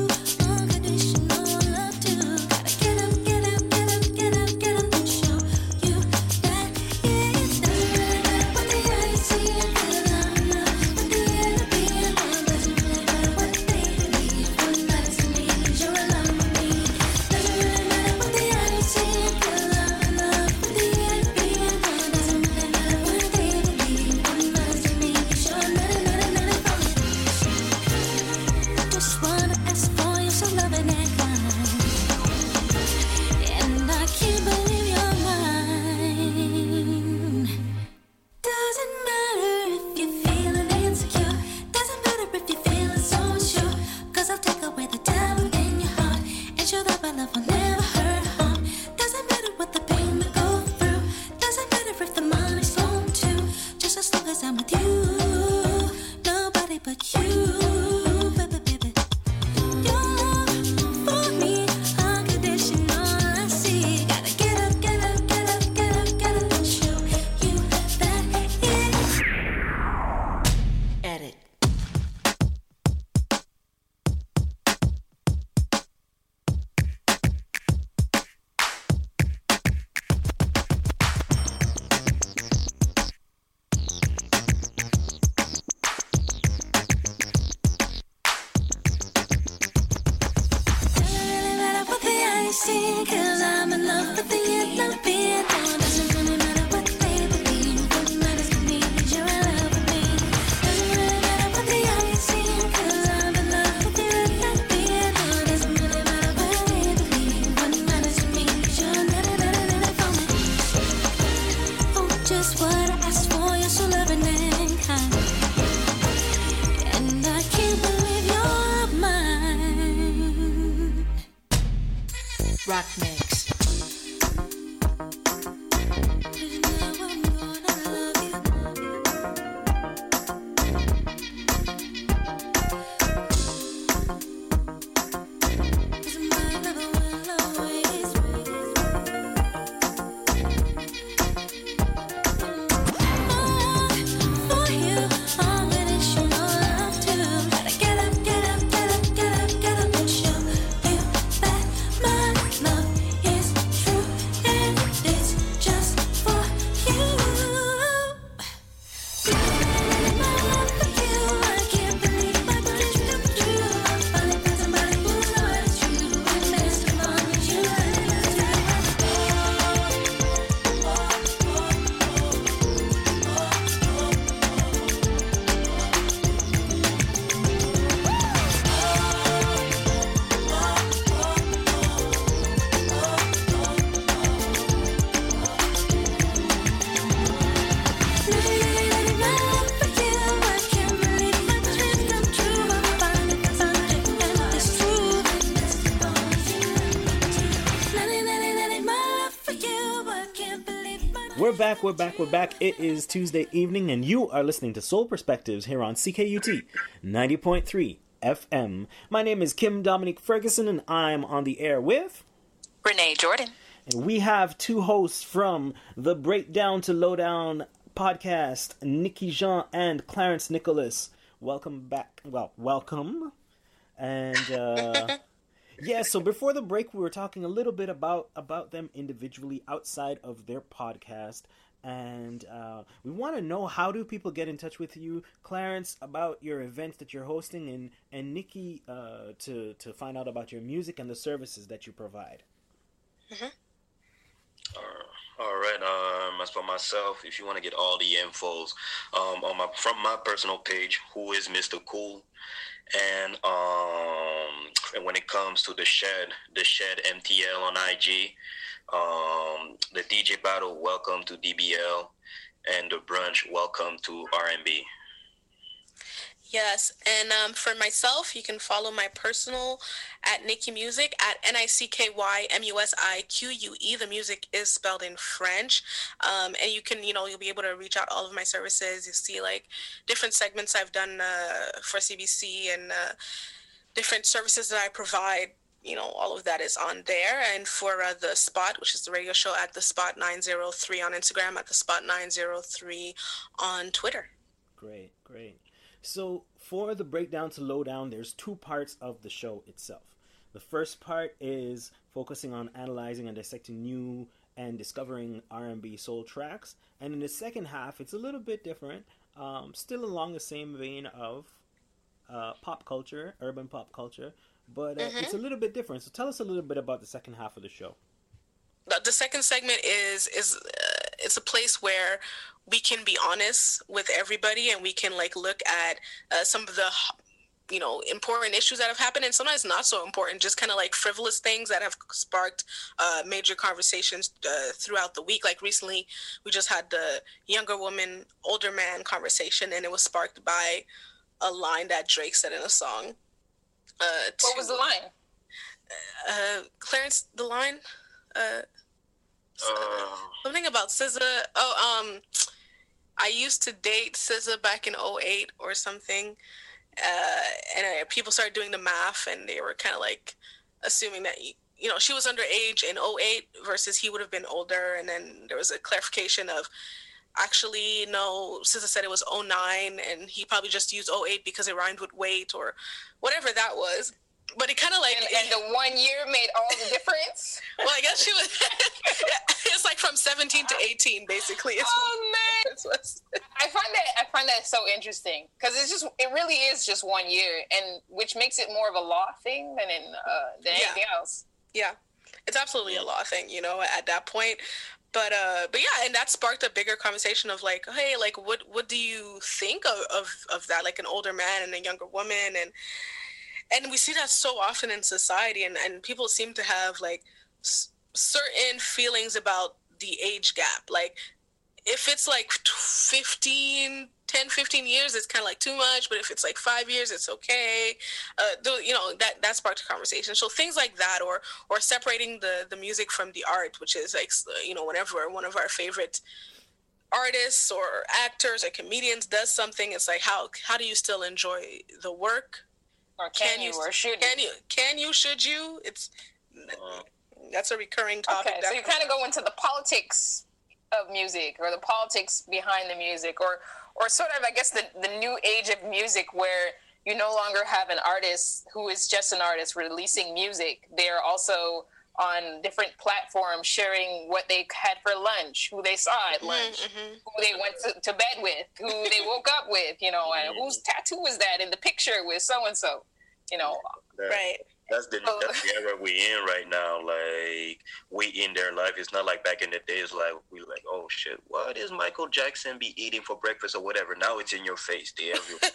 Rock mix. We're back, we're back, we're back. It is Tuesday evening, and you are listening to Soul Perspectives here on C K U T ninety point three F M. My name is Kim Dominique Ferguson, and I'm on the air with... Renee Jordan. And we have two hosts from the Breakdown to Lowdown podcast, Nikki Jean and Clarence Nicholas. Welcome back. Well, welcome. And uh, yeah, so before the break, we were talking a little bit about about them individually outside of their podcast. And uh, we want to know, how do people get in touch with you, Clarence, about your events that you're hosting, and and Nikki uh, to to find out about your music and the services that you provide. Mm-hmm. Uh, all right. Um, as for myself, if you want to get all the infos um, on my from my personal page, Who is Mister Cool, and um, and when it comes to the Shed, the Shed M T L on I G. Um, the D J Battle, welcome to D B L, and the Brunch, welcome to R and B. Yes, and um, for myself, you can follow my personal at Nikki Music at N I C K Y M U S I Q U E. The music is spelled in French, um, and you can, you know, you'll be able to reach out all of my services. You see like different segments I've done uh, for C B C and uh, different services that I provide. You know, all of that is on there. And for uh, The Spot, which is the radio show, at The Spot nine oh three on Instagram, at The Spot nine oh three on Twitter. Great, great. So for the breakdown to Lowdown, there's two parts of the show itself. The first part is focusing on analyzing and dissecting new and discovering R and B soul tracks. And in the second half, it's a little bit different, um, still along the same vein of uh, pop culture, urban pop culture, but uh, mm-hmm. it's a little bit different. So tell us a little bit about the second half of the show. The, the second segment is is uh, it's a place where we can be honest with everybody, and we can like look at uh, some of the you know important issues that have happened, and sometimes not so important, just kind of like frivolous things that have sparked uh, major conversations uh, throughout the week. Like recently, we just had the younger woman, older man conversation, and it was sparked by a line that Drake said in a song. Uh, to, what was the line? Uh, Clarence, the line? Uh, uh, something about S Z A. Oh, um, I used to date S Z A back in oh eight or something. Uh, and uh, people started doing the math, and they were kind of like assuming that, you know, she was underage in oh eight versus he would have been older. And then there was a clarification of, actually, no, S Z A said it was oh nine, and he probably just used oh eight because it rhymed with weight or whatever that was. But it kind of like... And, and the one year made all the difference? Well, I guess she was... It's like from seventeen to eighteen, basically. It's oh, man! It's I find that I find that so interesting, because it's just, it really is just one year, and which makes it more of a law thing than, in, uh, than yeah. anything else. Yeah. It's absolutely a law thing, you know, at that point. But uh, but yeah, and that sparked a bigger conversation of like, hey, like, what what do you think of, of, of that? Like an older man and a younger woman, and and we see that so often in society, and, and people seem to have like s- certain feelings about the age gap. Like if it's like fifteen, ten, fifteen years, it's kind of like too much. But if it's like five years, it's okay. Uh, the, you know, that, that sparked a conversation. So things like that, or, or separating the, the music from the art, which is like, you know, whenever one of our favorite artists or actors or comedians does something, it's like, how, how do you still enjoy the work? Or can, can you, or should can you? Can you, should you? It's, that's a recurring topic. Okay, so you kind of go into the politics of music, or the politics behind the music, or or sort of, I guess, the, the new age of music, where you no longer have an artist who is just an artist releasing music. They're also on different platforms sharing what they had for lunch, who they saw at lunch, mm-hmm. who they went to, to bed with, who they woke up with, you know, and whose tattoo was that in the picture with so-and-so, you know. That, right. That's the, that's the era we in right now. Like, we in their life. It's not like back in the days, like, we like, oh, shit, what is Michael Jackson be eating for breakfast or whatever? Now it's in your face. They everywhere.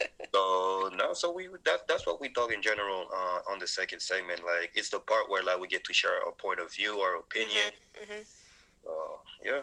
So, no, so we that, that's what we talk in general uh, on the second segment. Like, it's the part where, like, we get to share our point of view, our opinion. Mm-hmm. Uh, yeah.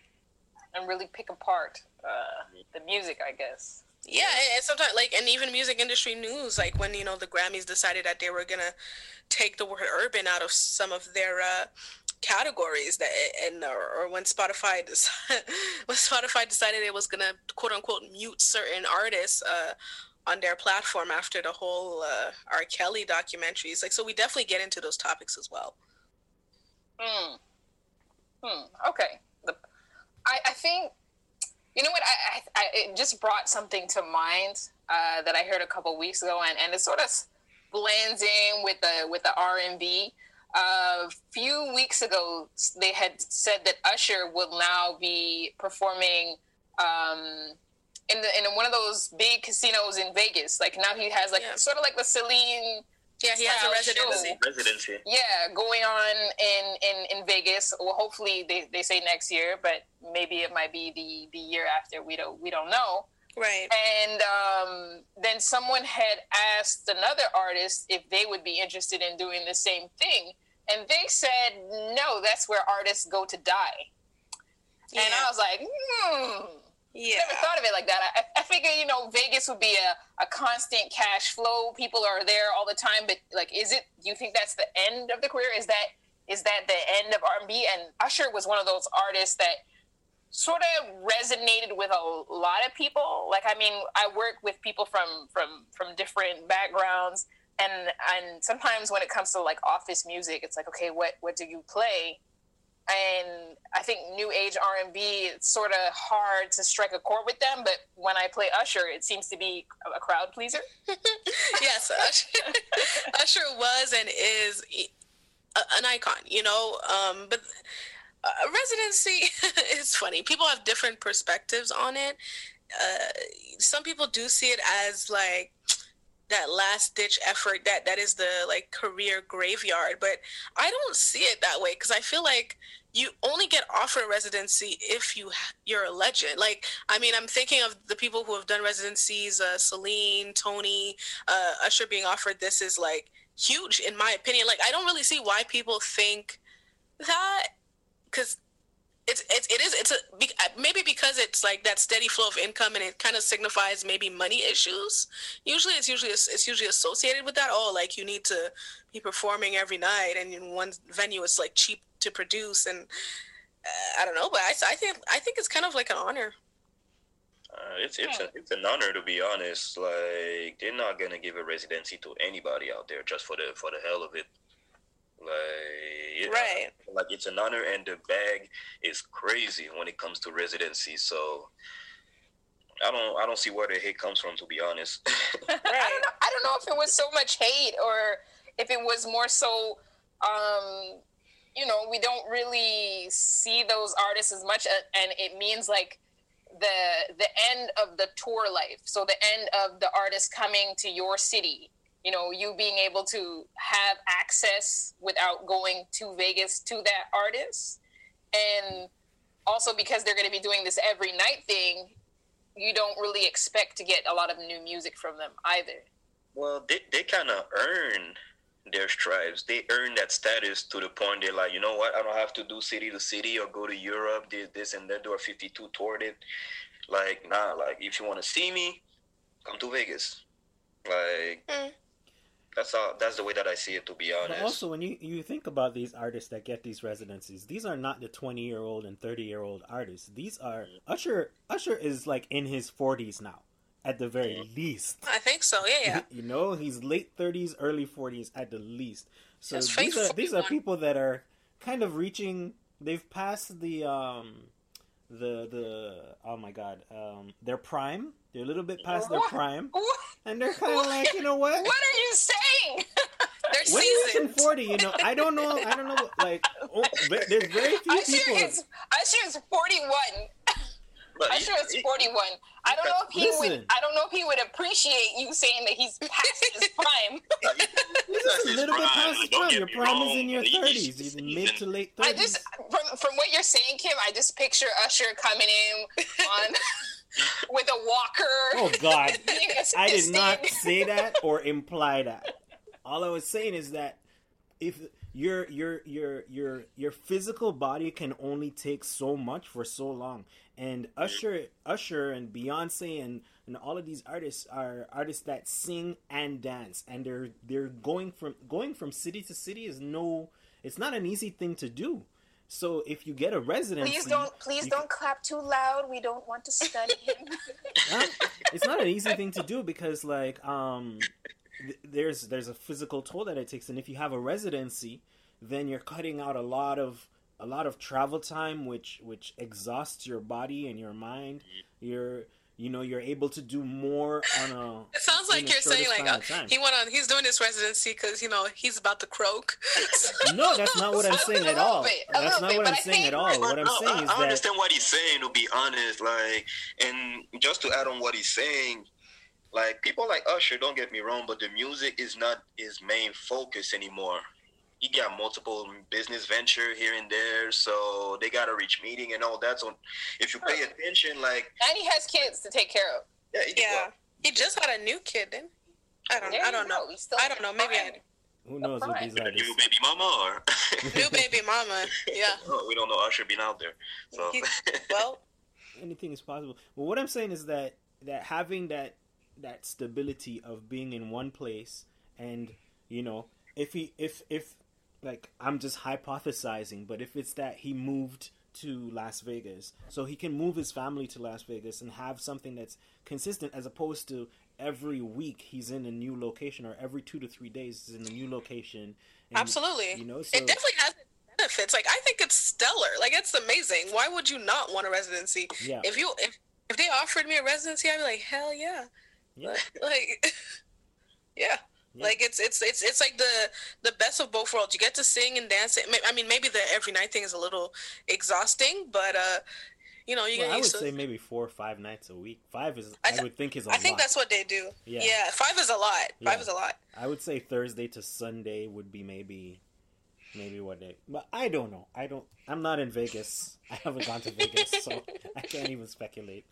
And really pick apart uh, the music, I guess. Yeah, and sometimes, like, and even music industry news, like when, you know, the Grammys decided that they were going to take the word urban out of some of their uh, categories, that, and or, or when Spotify decided, when Spotify decided it was going to, quote unquote, mute certain artists uh, on their platform after the whole uh, R. Kelly documentaries. Like, so we definitely get into those topics as well. Hmm. Hmm. Okay. The, I, I think You know what? I, I, I it just brought something to mind uh, that I heard a couple weeks ago, and, and it sort of blends in with the with the R and B. A few weeks ago, they had said that Usher will now be performing um, in the in one of those big casinos in Vegas. Like now he has like yeah. sort of like the Celine. Yeah, he has a residency. Show. Residency. Yeah, going on in, in, in Vegas. Well, hopefully they, they say next year, but maybe it might be the, the year after. We don't we don't know. Right. And um, then someone had asked another artist if they would be interested in doing the same thing, and they said no. That's where artists go to die. Yeah. And I was like, hmm. Yeah. Never thought of it like that. I, I figure, you know, Vegas would be a, a constant cash flow. People are there all the time. But, like, is it, do you think that's the end of the career? Is that is that the end of R and B? And Usher was one of those artists that sort of resonated with a lot of people. Like, I mean, I work with people from, from, from different backgrounds. And, and sometimes when it comes to, like, office music, it's like, okay, what, what do you play? And I think new age R and B, it's sort of hard to strike a chord with them. But when I play Usher, it seems to be a crowd pleaser. Yes, Usher, Usher was and is a, an icon, you know. Um, but uh, residency is funny. People have different perspectives on it. Uh, some people do see it as like that last ditch effort that that is the like career graveyard, but I don't see it that way, because I feel like you only get offered residency if you you're a legend. Like, I mean, I'm thinking of the people who have done residencies, uh, Celine, Tony, uh, Usher being offered this is like huge in my opinion. Like, I don't really see why people think that, because It's it's it is it's a maybe because it's like that steady flow of income, and it kind of signifies maybe money issues. Usually, it's usually it's usually associated with that. Oh, like you need to be performing every night, and in one venue it's like cheap to produce, and uh, I don't know, but I, I think I think it's kind of like an honor. Uh, it's it's a, it's an honor, to be honest. Like, they're not gonna give a residency to anybody out there just for the for the hell of it. Like, right. Know, like it's an honor, and the bag is crazy when it comes to residency. So I don't I don't see where the hate comes from, to be honest. Right. I don't know. I don't know if it was so much hate or if it was more so, um, you know, we don't really see those artists as much, and it means like the the end of the tour life. So the end of the artist coming to your city. You know, you being able to have access without going to Vegas to that artist. And also because they're going to be doing this every night thing, you don't really expect to get a lot of new music from them either. Well, they, they kind of earn their stripes. They earn that status to the point they're like, you know what, I don't have to do city to city or go to Europe, this, this and that, do a fifty-two tour. It. Like, nah, like, if you want to see me, come to Vegas. Like... Mm. That's all. That's the way that I see it, to be honest. But also, when you, you think about these artists that get these residencies, these are not the twenty-year-old and thirty-year-old artists. These are... Usher Usher is like in his forties now, at the very mm. least. I think so, yeah, yeah. You know, he's late thirties, early forties at the least. So these are, these are people that are kind of reaching... They've passed the... um the the oh my god um their prime. They're a little bit past their prime, what? And they're kind of like, you know what? What are you saying? They're when you mention forty, you know, I don't know, I don't know, like, oh, there's very few Usher people. Is, Usher is forty-one. But Usher is forty-one. I don't know if he Listen. would. I don't know if he would appreciate you saying that he's past his prime. This is a little bit past his prime. Your prime is in your thirties, He's- even mid to late thirties. I just from from what you're saying, Kim, I just picture Usher coming in on with a walker. Oh God, being I did not assisted. say that or imply that. All I was saying is that if your your your your your physical body can only take so much for so long, and Usher Usher and Beyonce and, and all of these artists are artists that sing and dance, and they're they're going from going from city to city is no, it's not an easy thing to do. So if you get a residency, Please don't, please don't can, clap too loud. We don't want to stun him. uh, it's not an easy thing to do because like um. There's there's a physical toll that it takes, and if you have a residency, then you're cutting out a lot of a lot of travel time, which which exhausts your body and your mind. You're you know you're able to do more on a. It sounds like you're saying like uh, he went on. He's doing this residency because you know he's about to croak. No, that's not what I'm saying at all. bit, That's not bit, what but I'm I saying think- at all. What I'm No, saying I, is I that understand what he's saying, to be honest. Like, and just to add on what he's saying, like people like Usher, don't get me wrong, but the music is not his main focus anymore. He got multiple business venture here and there, so they got to reach meeting and all that. So if you pay attention, like, And he has kids to take care of. yeah, he, Yeah, well, he just had a new kid, didn't he? I don't. There I you don't know. go. He's still I don't know. Maybe I, fine. who knows what these a new artists. baby mama, or new baby mama. Yeah. Oh, we don't know Usher being out there. So He- well, Anything is possible. But what I'm saying is that that having that that stability of being in one place, and you know, if he if if like I'm just hypothesizing, but if it's that he moved to Las Vegas, so he can move his family to Las Vegas and have something that's consistent, as opposed to every week he's in a new location, or every two to three days he's in a new location. And, absolutely. You know, so It definitely has benefits. Like I think it's stellar. Like it's amazing. Why would you not want a residency? Yeah. If you if if they offered me a residency, I'd be like, hell yeah. yeah, Like, yeah. Yeah. Like it's it's it's it's like the the best of both worlds. You get to sing and dance. I mean, maybe the every night thing is a little exhausting, but uh, you know, you well, get I would used to say it. maybe four or five nights a week. Five is I I, th- would think is a I think lot. that's what they do. Yeah. Yeah, five is a lot. Five Yeah. is a lot. I would say Thursday to Sunday would be maybe, maybe what day. But I don't know. I don't. I'm not in Vegas. I haven't gone to Vegas, so I can't even speculate.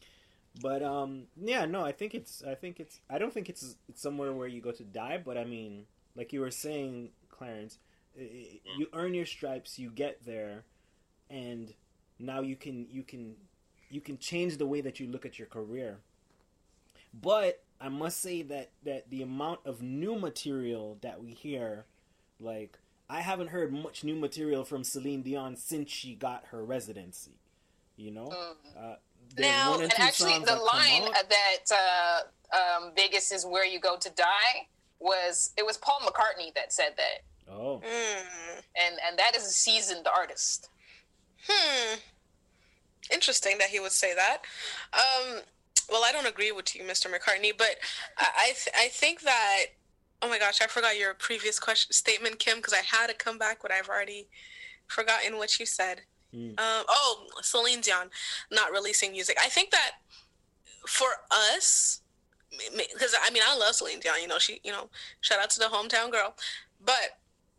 But um, yeah, no. I think it's. I think it's. I don't think it's, it's somewhere where you go to die. But I mean, like you were saying, Clarence, i- i- you earn your stripes. You get there, and now you can you can you can change the way that you look at your career. But I must say that, that the amount of new material that we hear, like, I haven't heard much new material from Celine Dion since she got her residency. You know? Uh, there's Now, one and two actually, songs the that come line out. that uh, um, Vegas is where you go to die was it was Paul McCartney that said that, Oh, Hmm. and and that is a seasoned artist. Hmm. Interesting that he would say that. Um, well, I don't agree with you, Mister McCartney, but I I, th- I think that. Oh my gosh, I forgot your previous question statement, Kim, because I had to come back, but I've already forgotten what you said. Hmm. Um, oh, Celine Dion not releasing music. I think that for us, because I mean, I love Celine Dion. You know, she, you know, shout out to the hometown girl, but.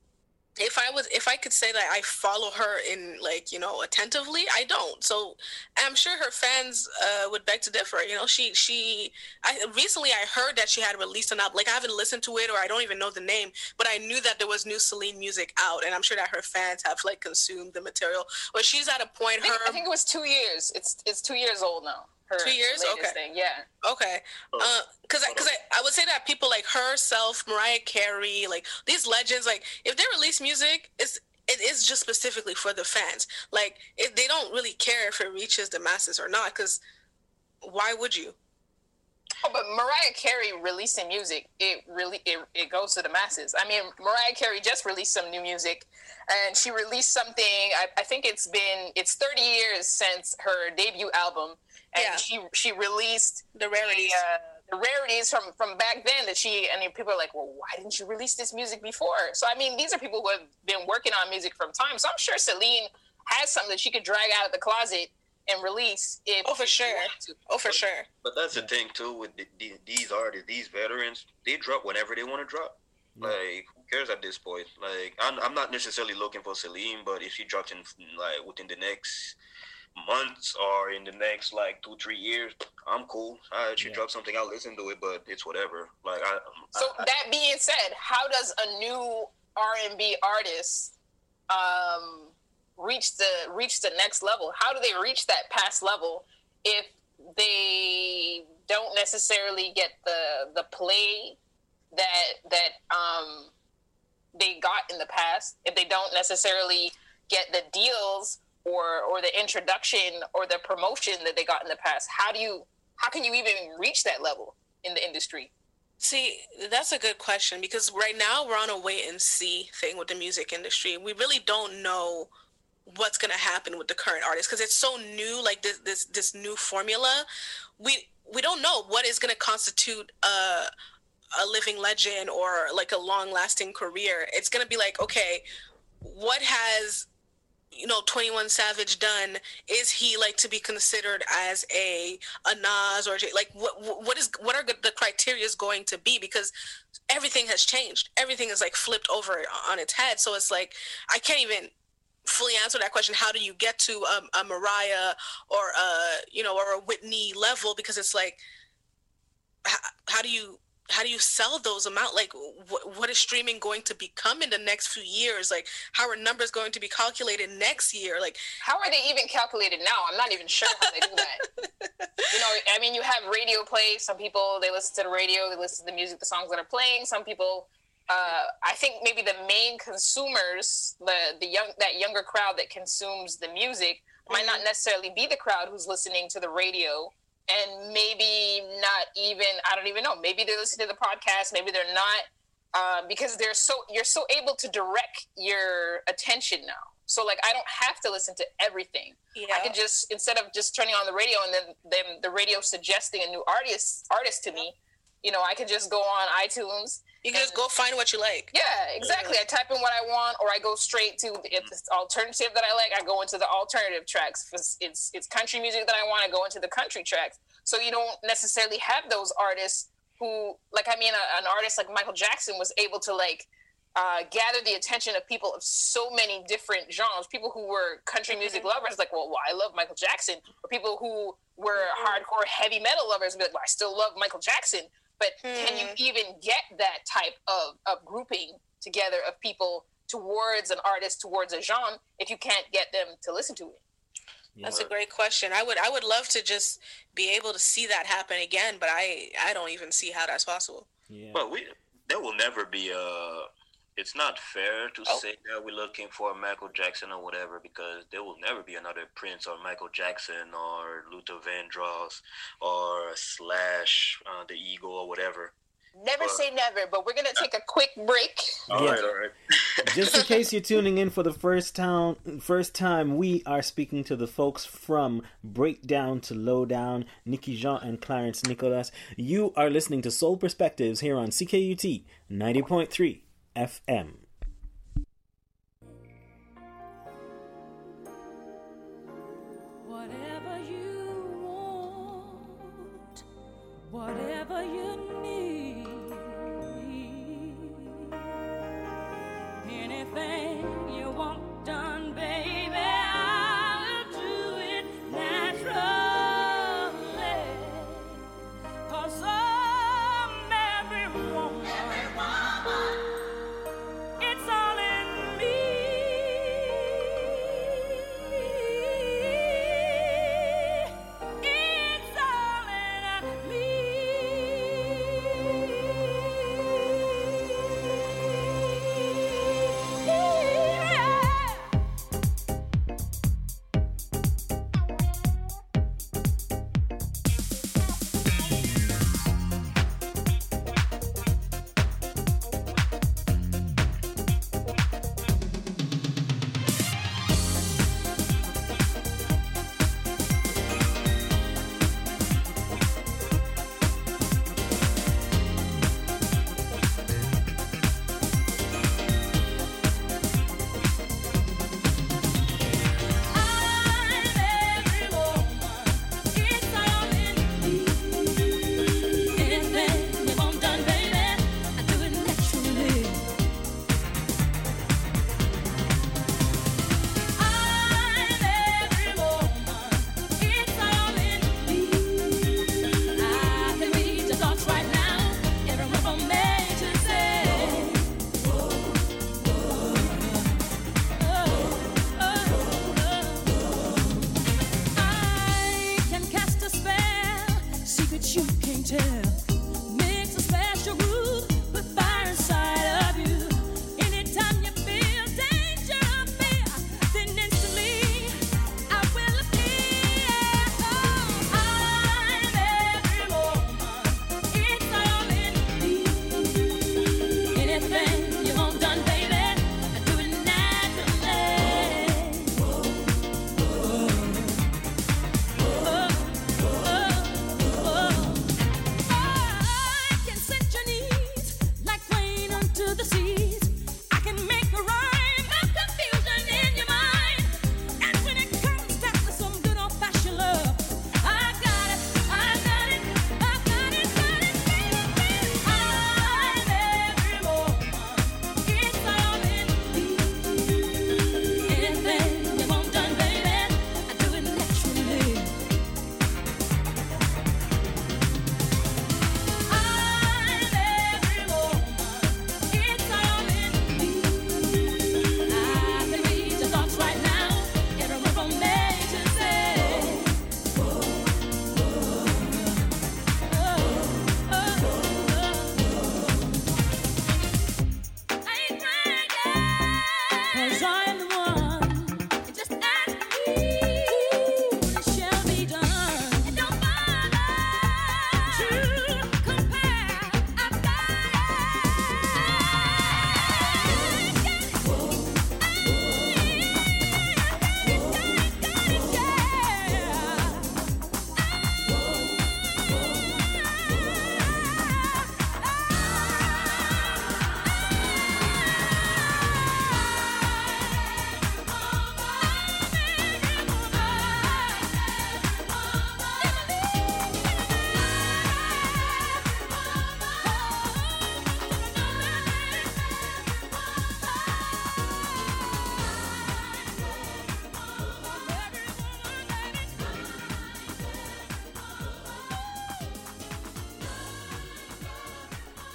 If I was, if I could say that I follow her in like, you know, attentively, I don't. So I'm sure her fans uh, would beg to differ. You know, she, she, I recently I heard that she had released an album. Like I haven't listened to it or I don't even know the name, but I knew that there was new Celine music out, and I'm sure that her fans have like consumed the material. But she's at a point. I think, Her, I think it was two years. It's it's two years old now. Her Two years? latest Okay. Thing. Yeah. Okay, because I, cause I, I would say that people like herself, Mariah Carey, like these legends, like if they release music, it's it is just specifically for the fans. Like if they don't really care if it reaches the masses or not, because why would you? Oh, but Mariah Carey releasing music, it really it, it goes to the masses. I mean, Mariah Carey just released some new music, and she released something. I, I think it's been it's thirty years since her debut album, and Yeah. she she released The rarities. the, uh, the rarities from from back then that she and then people are like, well, why didn't you release this music before? So I mean, these are people who have been working on music from time. So I'm sure Celine has something that she could drag out of the closet and release if Oh, for she sure. wanted to. Oh, for sure. But that's the thing too with the, the, these artists, these veterans. They drop whenever they want to drop. Yeah. Like, who cares at this point? Like, I'm, I'm not necessarily looking for Celine, but if she drops in like within the next months or in the next like two, three years, I'm cool. All right, she Yeah. drops something, I'll listen to it, but it's whatever. Like, I. So I, that being said, how does a new R and B artist um, reach the reach the next level? How do they reach that past level if they don't necessarily get the the play that that um, they got in the past? If they don't necessarily get the deals or or the introduction or the promotion that they got in the past, how do you how can you even reach that level in the industry? See, that's a good question because right now we're on a wait and see thing with the music industry. We really don't know what's going to happen with the current artists, because it's so new, like this this this new formula. We we don't know what is going to constitute a a living legend or like a long lasting career. It's going to be like, okay, what has, you know, twenty-one Savage done? Is he like to be considered as a a Nas or J? Like what what is what are the criteria going to be? Because everything has changed. Everything is like flipped over on its head. So it's like I can't even fully answer that question. How do you get to a, a Mariah or a, you know, or a Whitney level? Because it's like, how, how do you how do you sell those amount? Like, wh- what is streaming going to become in the next few years? Like, how are numbers going to be calculated next year? Like, how are they even calculated now? I'm not even sure how they do that. You know, I mean, you have radio play. Some people, they listen to the radio, they listen to the music, the songs that are playing. Some people, uh, I think maybe the main consumers, the the young that younger crowd that consumes the music, mm-hmm. might not necessarily be the crowd who's listening to the radio. And maybe not even, I don't even know, maybe they're listening to the podcast, maybe they're not, uh, because they're so, you're so able to direct your attention now. So like, I don't have to listen to everything. Yeah. I can just, instead of just turning on the radio and then, then the radio suggesting a new artist, artist to me, you know, I can just go on iTunes. You can and, just go find what you like. Yeah, exactly. Yeah. I type in what I want, or I go straight to, if it's alternative that I like, I go into the alternative tracks. If it's, it's, it's country music that I want, I go into the country tracks. So you don't necessarily have those artists who, like, I mean, a, an artist like Michael Jackson was able to, like, uh, gather the attention of people of so many different genres. People who were country music mm-hmm. lovers, like, well, well, I love Michael Jackson. Or people who were mm-hmm. hardcore heavy metal lovers, be like, well, I still love Michael Jackson. But mm-hmm. can you even get that type of, of grouping together of people towards an artist, towards a genre, if you can't get them to listen to it? Yeah. That's a great question. I would I would love to just be able to see that happen again, but I, I don't even see how that's possible. Yeah. Well, we there will never be a. It's not fair to oh. say that we're looking for Michael Jackson or whatever, because there will never be another Prince or Michael Jackson or Luther Vandross or Slash, uh, the Eagle or whatever. Never but, say never, but we're going to take a quick break. All yeah. right, all right. Just in case you're tuning in for the first time, first time, we are speaking to the folks from Breakdown to Lowdown, Nicky Jean and Clarence Nicholas. You are listening to Soul Perspectives here on C K U T ninety point three F M. Whatever you want, whatever you need, anything you want done, baby, I'll do it naturally. 'Cause I'm every woman, every woman. It's all in me. It's all in me.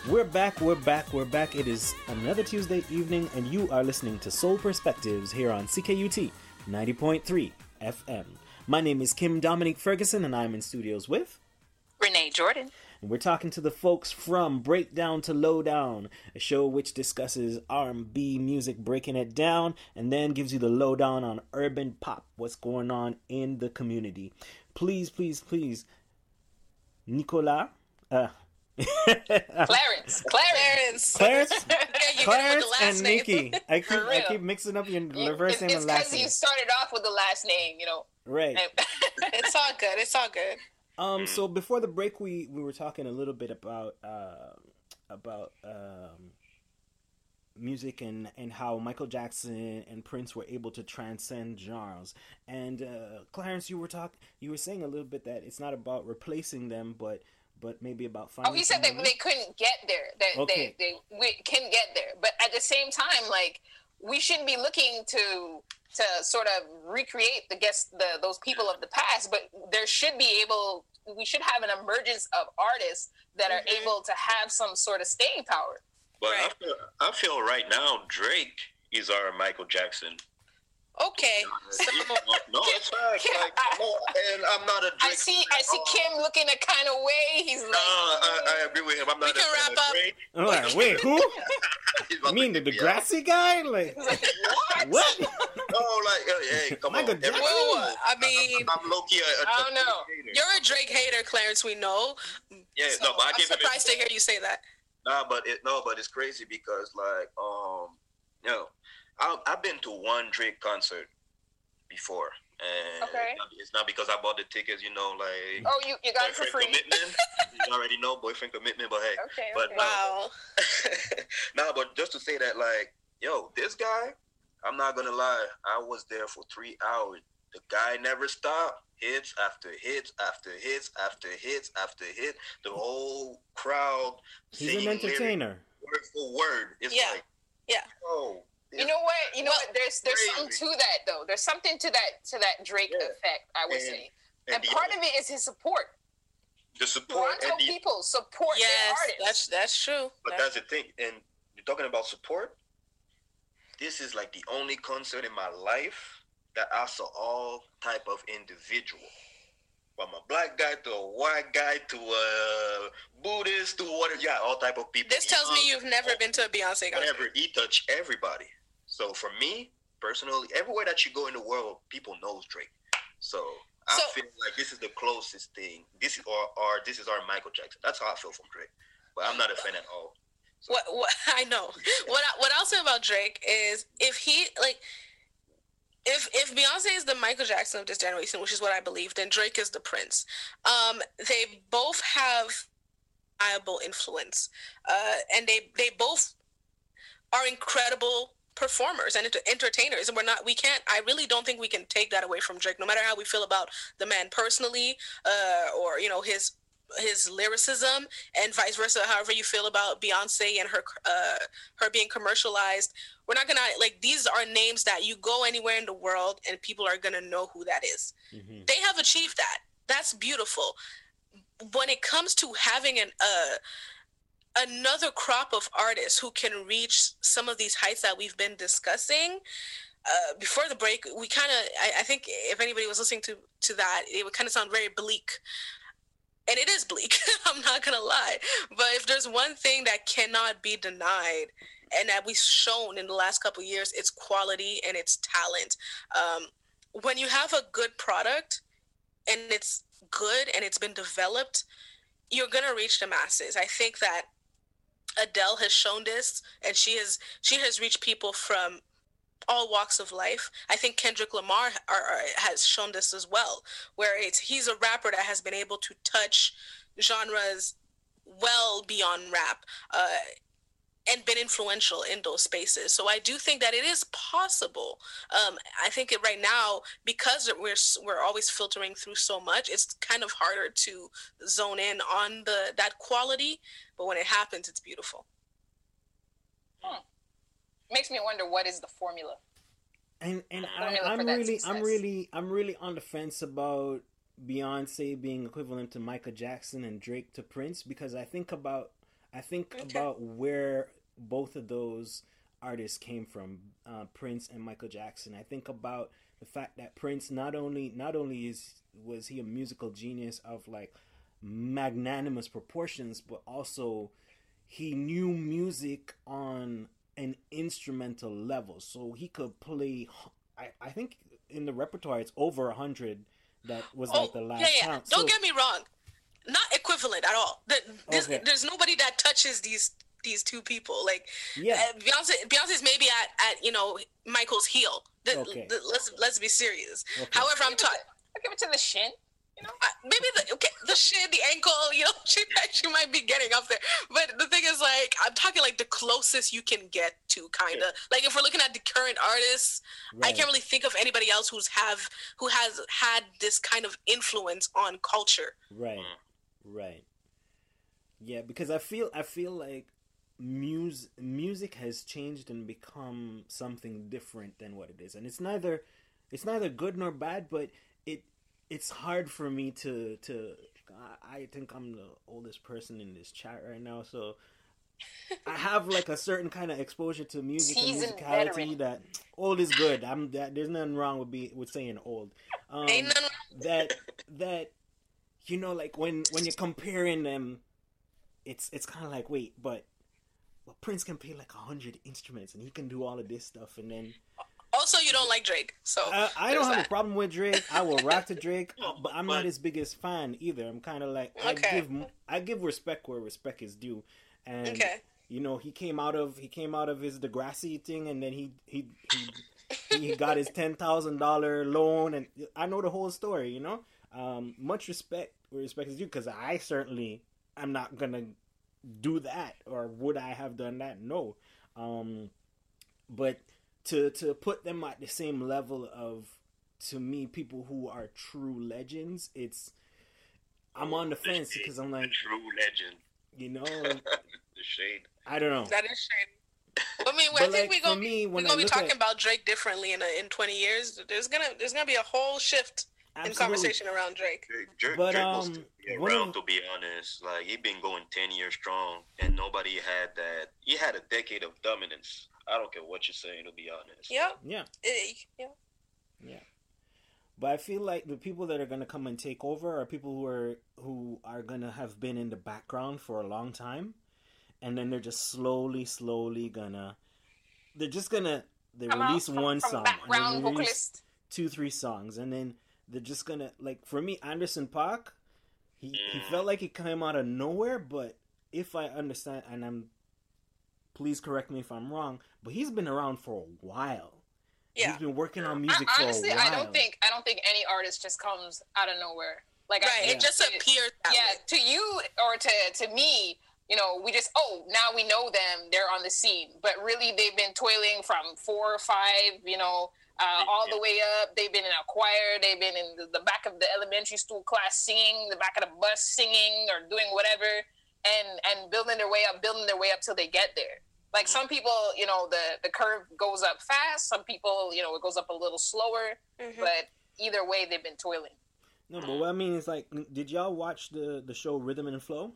We're back, we're back, we're back. It is another Tuesday evening, and you are listening to Soul Perspectives here on C K U T ninety point three F M. My name is Kim Dominique Ferguson, and I'm in studios with Renee Jordan. And we're talking to the folks from Breakdown to Lowdown, a show which discusses R and B music, breaking it down, and then gives you the lowdown on urban pop, what's going on in the community. Please, please, please, Nicolas, uh, Clarence, Clarence, Clarence, Yeah, you Clarence, get it with the last and name. Nikki. I keep, For I real. keep mixing up your You- reverse it's name and because last name. you started off with the last name, you know. Right. It's all good. It's all good. Um. So before the break, we, we were talking a little bit about uh, about um, music and, and how Michael Jackson and Prince were able to transcend genres. And uh, Clarence, you were talk you were saying a little bit that it's not about replacing them, but but maybe about finding. Oh, he said that someone they new. couldn't get there. That Okay. they, they we can get there, but at the same time, like we shouldn't be looking to to sort of recreate the guest the those people of the past, but there should be able we should have an emergence of artists that are Mhm. able to have some sort of staying power. But Right. I feel I feel right now Drake is our Michael Jackson. Okay. So, No, it's fact. Like, no, and I'm not a Drake. I see I see fan. Kim looking a kind of way. He's like, No, I, I agree with him. I'm not We a can fan wrap of up. Drake. All right, wait, who? He's You about mean to the get me out. Degrassi guy? Like he's like, what? what? No, like, hey, hey, come Michael on. Jackson? Everybody- Well, I mean, I'm low key. A, a, I don't know. hater. you're a Drake hater, Clarence. We know. Yeah, So no, but I I'm give him. surprised to hear you say that. Nah, but it, no, but it's crazy because like, um, you know, I, I've been to one Drake concert before, and Okay. it's, not, it's not because I bought the tickets, you know, like Oh, you, you got it for boyfriend free. commitment. You already know boyfriend commitment, but hey, Okay, But okay. no. Wow. nah, but just to say that, like, yo, this guy, I'm not gonna lie, I was there for three hours. The guy never stopped. Hits after hits after hits after hits after hit. The whole crowd He's singing an lyrics entertainer. word for word. It's Yeah. like, Yeah. oh, You know what? You know Well, what? There's there's something crazy. to that though. There's something to that to that Drake Yeah. effect. I would And- say, and, and the, part of it is his support. the support Toronto and the, people support their Yes, artists. that's that's true. but That's- that's the thing. And you're talking about support. This is like the only concert in my life that I saw all type of individual. From a black guy to a white guy to a Buddhist to whatever, yeah, all type of people. This tells me Young, you've never been to a Beyonce concert. whatever. He touched everybody. So for me personally, everywhere that you go in the world, people knows Drake. So I So- feel like this is the closest thing. This is or, or this is our Michael Jackson. That's how I feel from Drake. But I'm not a fan at all. So, What what I know. What I, what I'll say about Drake is if he like if if Beyonce is the Michael Jackson of this generation, which is what I believe, then Drake is the Prince. Um, they both have undeniable influence, uh, and they they both are incredible performers and enter- entertainers, and we're not we can't I really don't think we can take that away from Drake, no matter how we feel about the man personally, uh, or you know his his lyricism, and vice versa. However you feel about Beyonce and her uh, her being commercialized, we're not gonna like these are names that you go anywhere in the world and people are gonna know who that is. Mhm. They have achieved that. That's beautiful. When it comes to having an uh, another crop of artists who can reach some of these heights that we've been discussing. Uh, before the break, we kind of, I, I think if anybody was listening to, to that, it would kind of sound very bleak. And it is bleak, I'm not going to lie. But if there's one thing that cannot be denied and that we've shown in the last couple of years, it's quality and it's talent. Um, when you have a good product and it's good and it's been developed, you're going to reach the masses. I think that Adele has shown this, and she has she has reached people from all walks of life. I think Kendrick Lamar are, are, has shown this as well, where it's he's a rapper that has been able to touch genres well beyond rap, uh, and been influential in those spaces. So I do think that it is possible. Um, I think it right now, because we're we're always filtering through so much, it's kind of harder to zone in on the that quality. But when it happens, it's beautiful. Hmm. Makes me wonder what is the formula. And and I, Formula for I'm that really success. I'm really I'm really on the fence about Beyonce being equivalent to Michael Jackson and Drake to Prince, because I think about I think Okay. about where both of those artists came from, uh, Prince and Michael Jackson. I think about the fact that Prince not only not only is was he a musical genius of like magnanimous proportions, but also he knew music on an instrumental level, so he could play. I, I think in the repertoire it's over a hundred. That was like the last Oh, yeah, yeah. count. Don't So- get me wrong, not equivalent at all. The- this- Okay. There's nobody that touches these these two people. Like, Yeah. uh, Beyonce, Beyonce's maybe at, at you know Michael's heel. The, Okay. the- let's let's be serious. Okay. However, I'm taught. I'll give it to the shin. You know, Uh, maybe the okay, the shin, the ankle, you know, she she might be getting up there. But the thing is, like, I'm talking like the closest you can get to, kind of. Like, if we're looking at the current artists, I Right. can't really think of anybody else who's have who has had this kind of influence on culture. Right, right. Yeah, because I feel I feel like mus- music has changed and become something different than what it is, and it's neither it's neither good nor bad, but it it's hard for me to to. I, I think I'm the oldest person in this chat right now, so I have like a certain kind of exposure to music and Seasoned musicality veteran. that old is good. I'm that there's nothing wrong with be with saying old. Um, Ain't nothing that that you know, like when when you're comparing them, it's it's kind of like, wait, but well, Prince can play like a hundred instruments and he can do all of this stuff, and then Also, you don't like Drake, so uh, I don't there's have that. a problem with Drake. I will rock to Drake, uh, but I'm not But- his biggest fan either. I'm kind of like I Okay. give I give respect where respect is due, and Okay. you know he came out of he came out of his Degrassi thing, and then he he he, he got his ten thousand dollar loan, and I know the whole story. You know, um, much respect where respect is due, because I certainly am not gonna do that, or would I have done that? No, um, but to to put them at the same level of, to me, people who are true legends, it's I'm on the fence because I'm like, True legend. you know, The shade. I don't know. That is shame. I mean, But, I like, think we're for gonna, me, be, when we're gonna I be look talking at- about Drake differently in a, in twenty years. There's gonna there's gonna be a whole shift in Absolutely. conversation around Drake. Drake, Drake, But, Drake will um, still be one around, of- to be honest. Like, he been going ten years strong, and nobody had that. He had a decade of dominance. I don't care what you're saying, to be honest. Yeah, Yeah, eh, yeah. yeah. But I feel like the people that are gonna come and take over are people who are who are gonna have been in the background for a long time, and then they're just slowly, slowly gonna. They're just gonna they Come out release from- one from song, and background then release vocalist. two, three songs, and then they're just gonna, like, for me, Anderson .Paak, he he felt like he came out of nowhere. But if I understand, and I'm, please correct me if I'm wrong, but he's been around for a while. Yeah. He's been working on I, music honestly, for a while. I don't think I don't think any artist just comes out of nowhere. Like, I Right, think it just appears that Yeah, way. to you or to to me, you know, we just oh now we know them. They're on the scene, but really they've been toiling from four or five, you know, uh, all the way up. They've been in a choir. They've been in the, the back of the elementary school class singing, the back of the bus singing, or doing whatever, and and building their way up, building their way up till they get there. Like, some people, you know, the the curve goes up fast. Some people, you know, it goes up a little slower. Mhm. But either way, they've been toiling. No, but what I mean is, like, did y'all watch the the show Rhythm and Flow?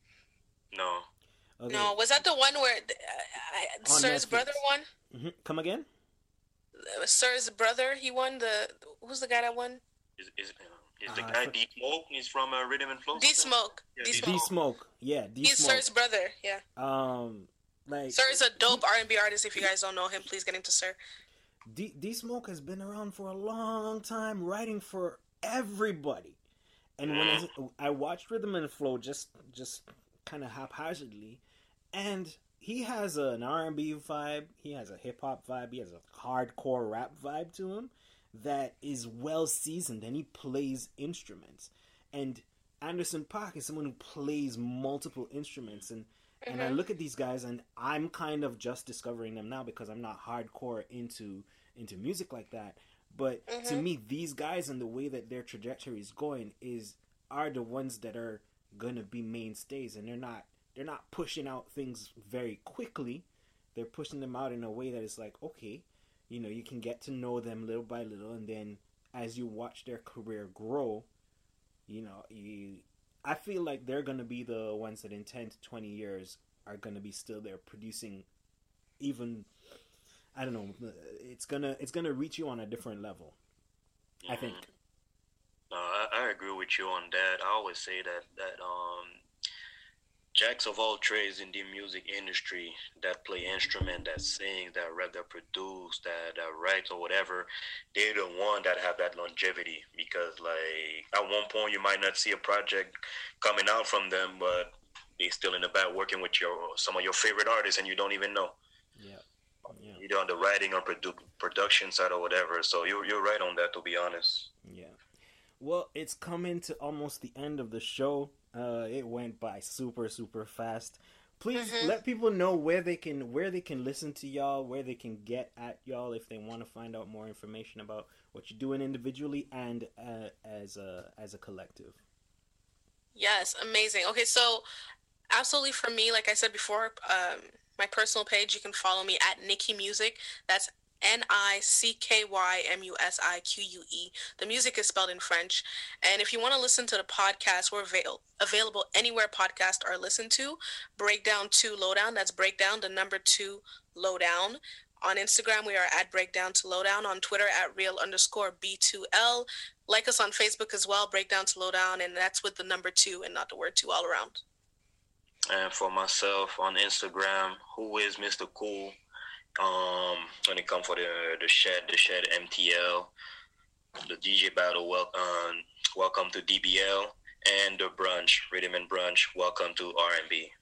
No. Okay. No, was that the one where uh, On Sir's Netflix. brother won? hmm Come again? Uh, Sir's brother, he won the. Who's the guy that won? Is, is, is the Uh, guy for- D Smoke? He's from uh, Rhythm and Flow? D something? Smoke. Yeah, D D Smoke. D Smoke. Yeah, D He's Smoke. Sir's brother. Yeah. Um, like Sir's a dope R and B artist. If you guys don't know him, please get into Sir. D D Smoke has been around for a long time, writing for everybody. And when I, I watched Rhythm and Flow, just just kind of haphazardly, and he has an R and B vibe, he has a hip hop vibe, he has a hardcore rap vibe to him that is well seasoned, and he plays instruments. And Anderson .Paak is someone who plays multiple instruments, and and I look at these guys, and I'm kind of just discovering them now because I'm not hardcore into into music like that. But to me, these guys and the way that their trajectory is going is are the ones that are gonna be mainstays, and they're not they're not pushing out things very quickly. They're pushing them out in a way that is like, okay, you know, you can get to know them little by little, and then as you watch their career grow, you know, you I feel like they're gonna be the ones that in ten to twenty years are gonna be still there producing, even, I don't know, it's gonna it's gonna reach you on a different level. I think. No, I, I agree with you on that. I always say that that um, jacks of all trades in the music industry that play instrument, that sing, that rap, that produce, that, that write or whatever, they're the one that have that longevity. Because like at one point you might not see a project coming out from them, but they still in the back working with your some of your favorite artists, and you don't even know. Yeah. Yeah. Either on the writing or produ- production side or whatever. So you're you're right on that, to be honest. Yeah. Well, it's coming to almost the end of the show. Uh, it went by super super fast. Please Mhm. let people know where they can where they can listen to y'all, where they can get at y'all if they want to find out more information about what you're doing individually and uh, as a as a collective. Yes, amazing. Okay, so absolutely for me, like I said before, um, my personal page, you can follow me at Nikki Music. That's N I C K Y M U S I Q U E. The music is spelled in French. And if you want to listen to the podcast, we're avail- available anywhere podcasts are listened to. Breakdown two Lowdown. That's Breakdown, the number two Lowdown. On Instagram, we are at Breakdown to Lowdown. On Twitter, at real underscore B two L. Like us on Facebook as well, Breakdown to Lowdown. And that's with the number two and not the word two all around. And for myself on Instagram, who is Mister Cool? Um, when it comes for the the shed, the shed M T L, the D J battle, wel- um, welcome to D B L, and the brunch, Rhythm and Brunch, welcome to R and B.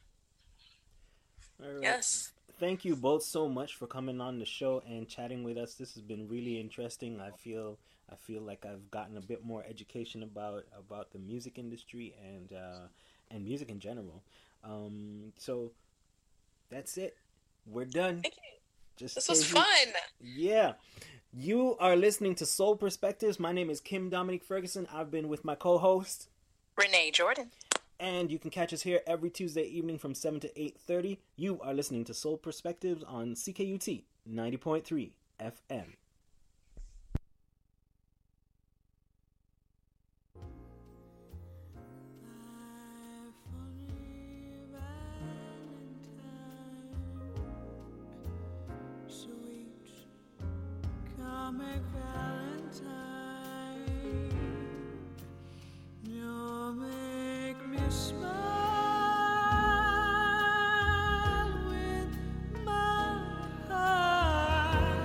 All right. Yes. Thank you both so much for coming on the show and chatting with us. This has been really interesting. I feel I feel like I've gotten a bit more education about about the music industry and uh, and music in general. Um, so that's it. We're done. Thank you. Just This was in case you- fun. Yeah. You are listening to Soul Perspectives. My name is Kim Dominique Ferguson. I've been with my co-host Renee Jordan. and you can catch us here every Tuesday evening from seven to eight thirty. You are listening to Soul Perspectives on C K U T ninety point three F M. Sweet comic Valentine, you make me smile with my heart.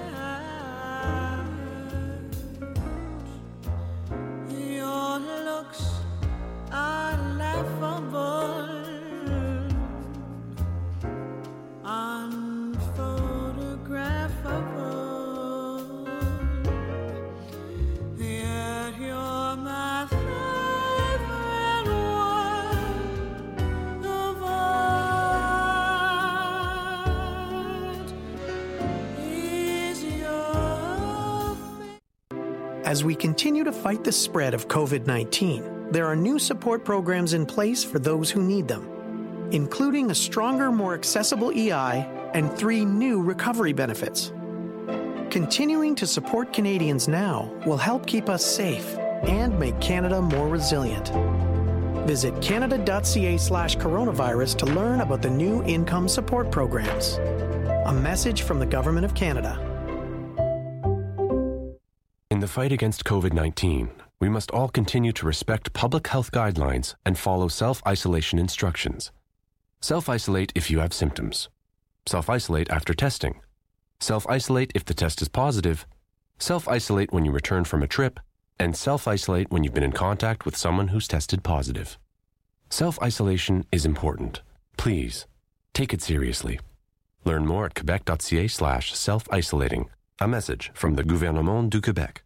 Your looks are laughable, unphotographable, yet you're my favorite work of art. Is your As we continue to fight the spread of COVID nineteen, there are new support programs in place for those who need them, including a stronger, more accessible E I and three new recovery benefits. Continuing to support Canadians now will help keep us safe and make Canada more resilient. Visit canada.ca slash coronavirus to learn about the new income support programs. A message from the Government of Canada. In the fight against COVID nineteen, we must all continue to respect public health guidelines and follow self-isolation instructions. Self-isolate if you have symptoms. Self-isolate after testing. Self-isolate if the test is positive. Self-isolate when you return from a trip. And self-isolate when you've been in contact with someone who's tested positive. Self-isolation is important. Please, take it seriously. Learn more at quebec.ca slash self-isolating. A message from the Gouvernement du Québec.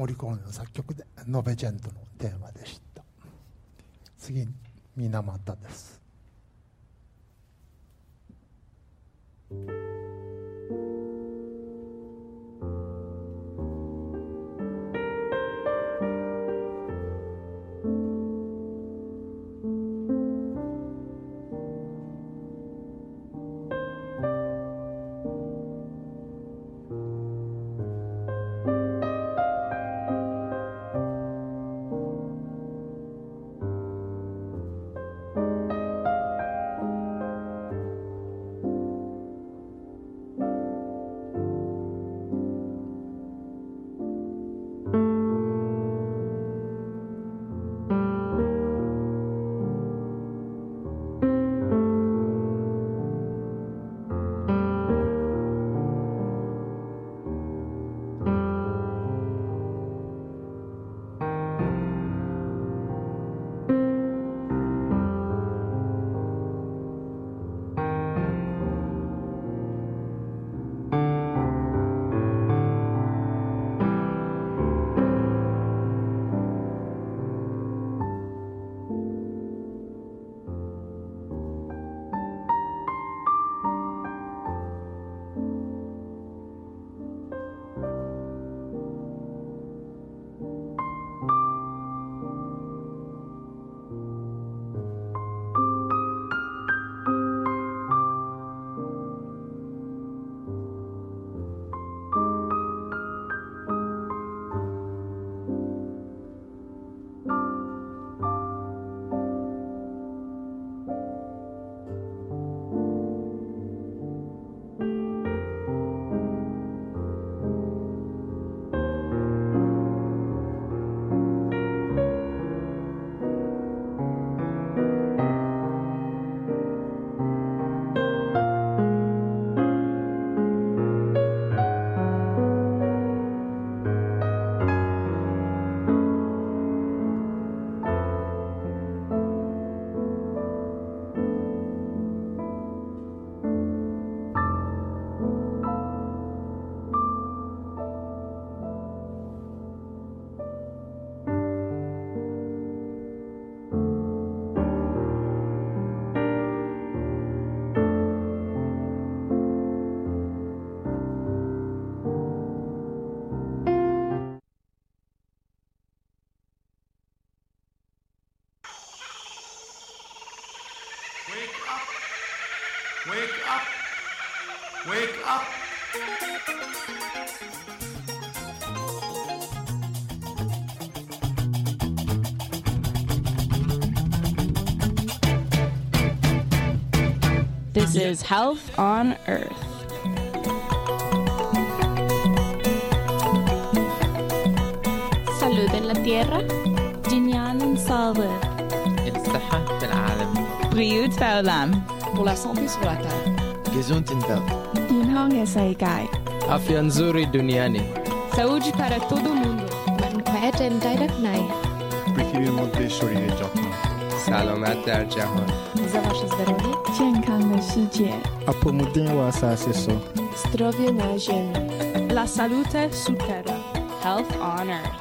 モリコーネの作曲でノベジェントのテーマでした。次、水俣です。 Wake up! Wake up! This is Health on Earth. Salud en la tierra. جنيان صابر. الصحة في العالم. بריאות בעולם. Pour la santé sur la terre. Gesundheit. 健康嘅世界. Afya nzuri duniani. Saúde para todo mundo. منفعة دایرکت. پرکیری مدت شوری جهان. سلامت در جهان. زواج zdrowie. 健康的世界. اپومودین و اساسیسو. Zdrowie na ziemi. La salute su terra. Health on Earth.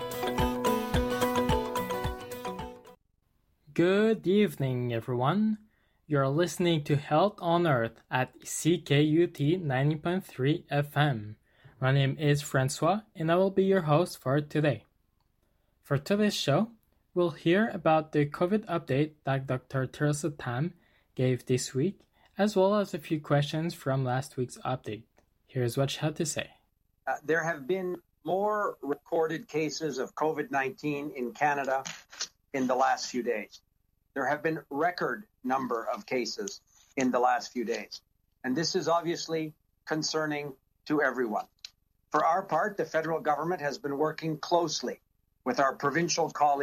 Good evening, everyone. You're listening to Health on Earth at C K U T ninety point three F M. My name is Francois, and I will be your host for today. For today's show, we'll hear about the COVID update that Doctor Teresa Tam gave this week, as well as a few questions from last week's update. Here's what she had to say. Uh, there have been more recorded cases of COVID nineteen in Canada in the last few days. There have been record number of cases in the last few days. And this is obviously concerning to everyone. For our part, the federal government has been working closely with our provincial colleagues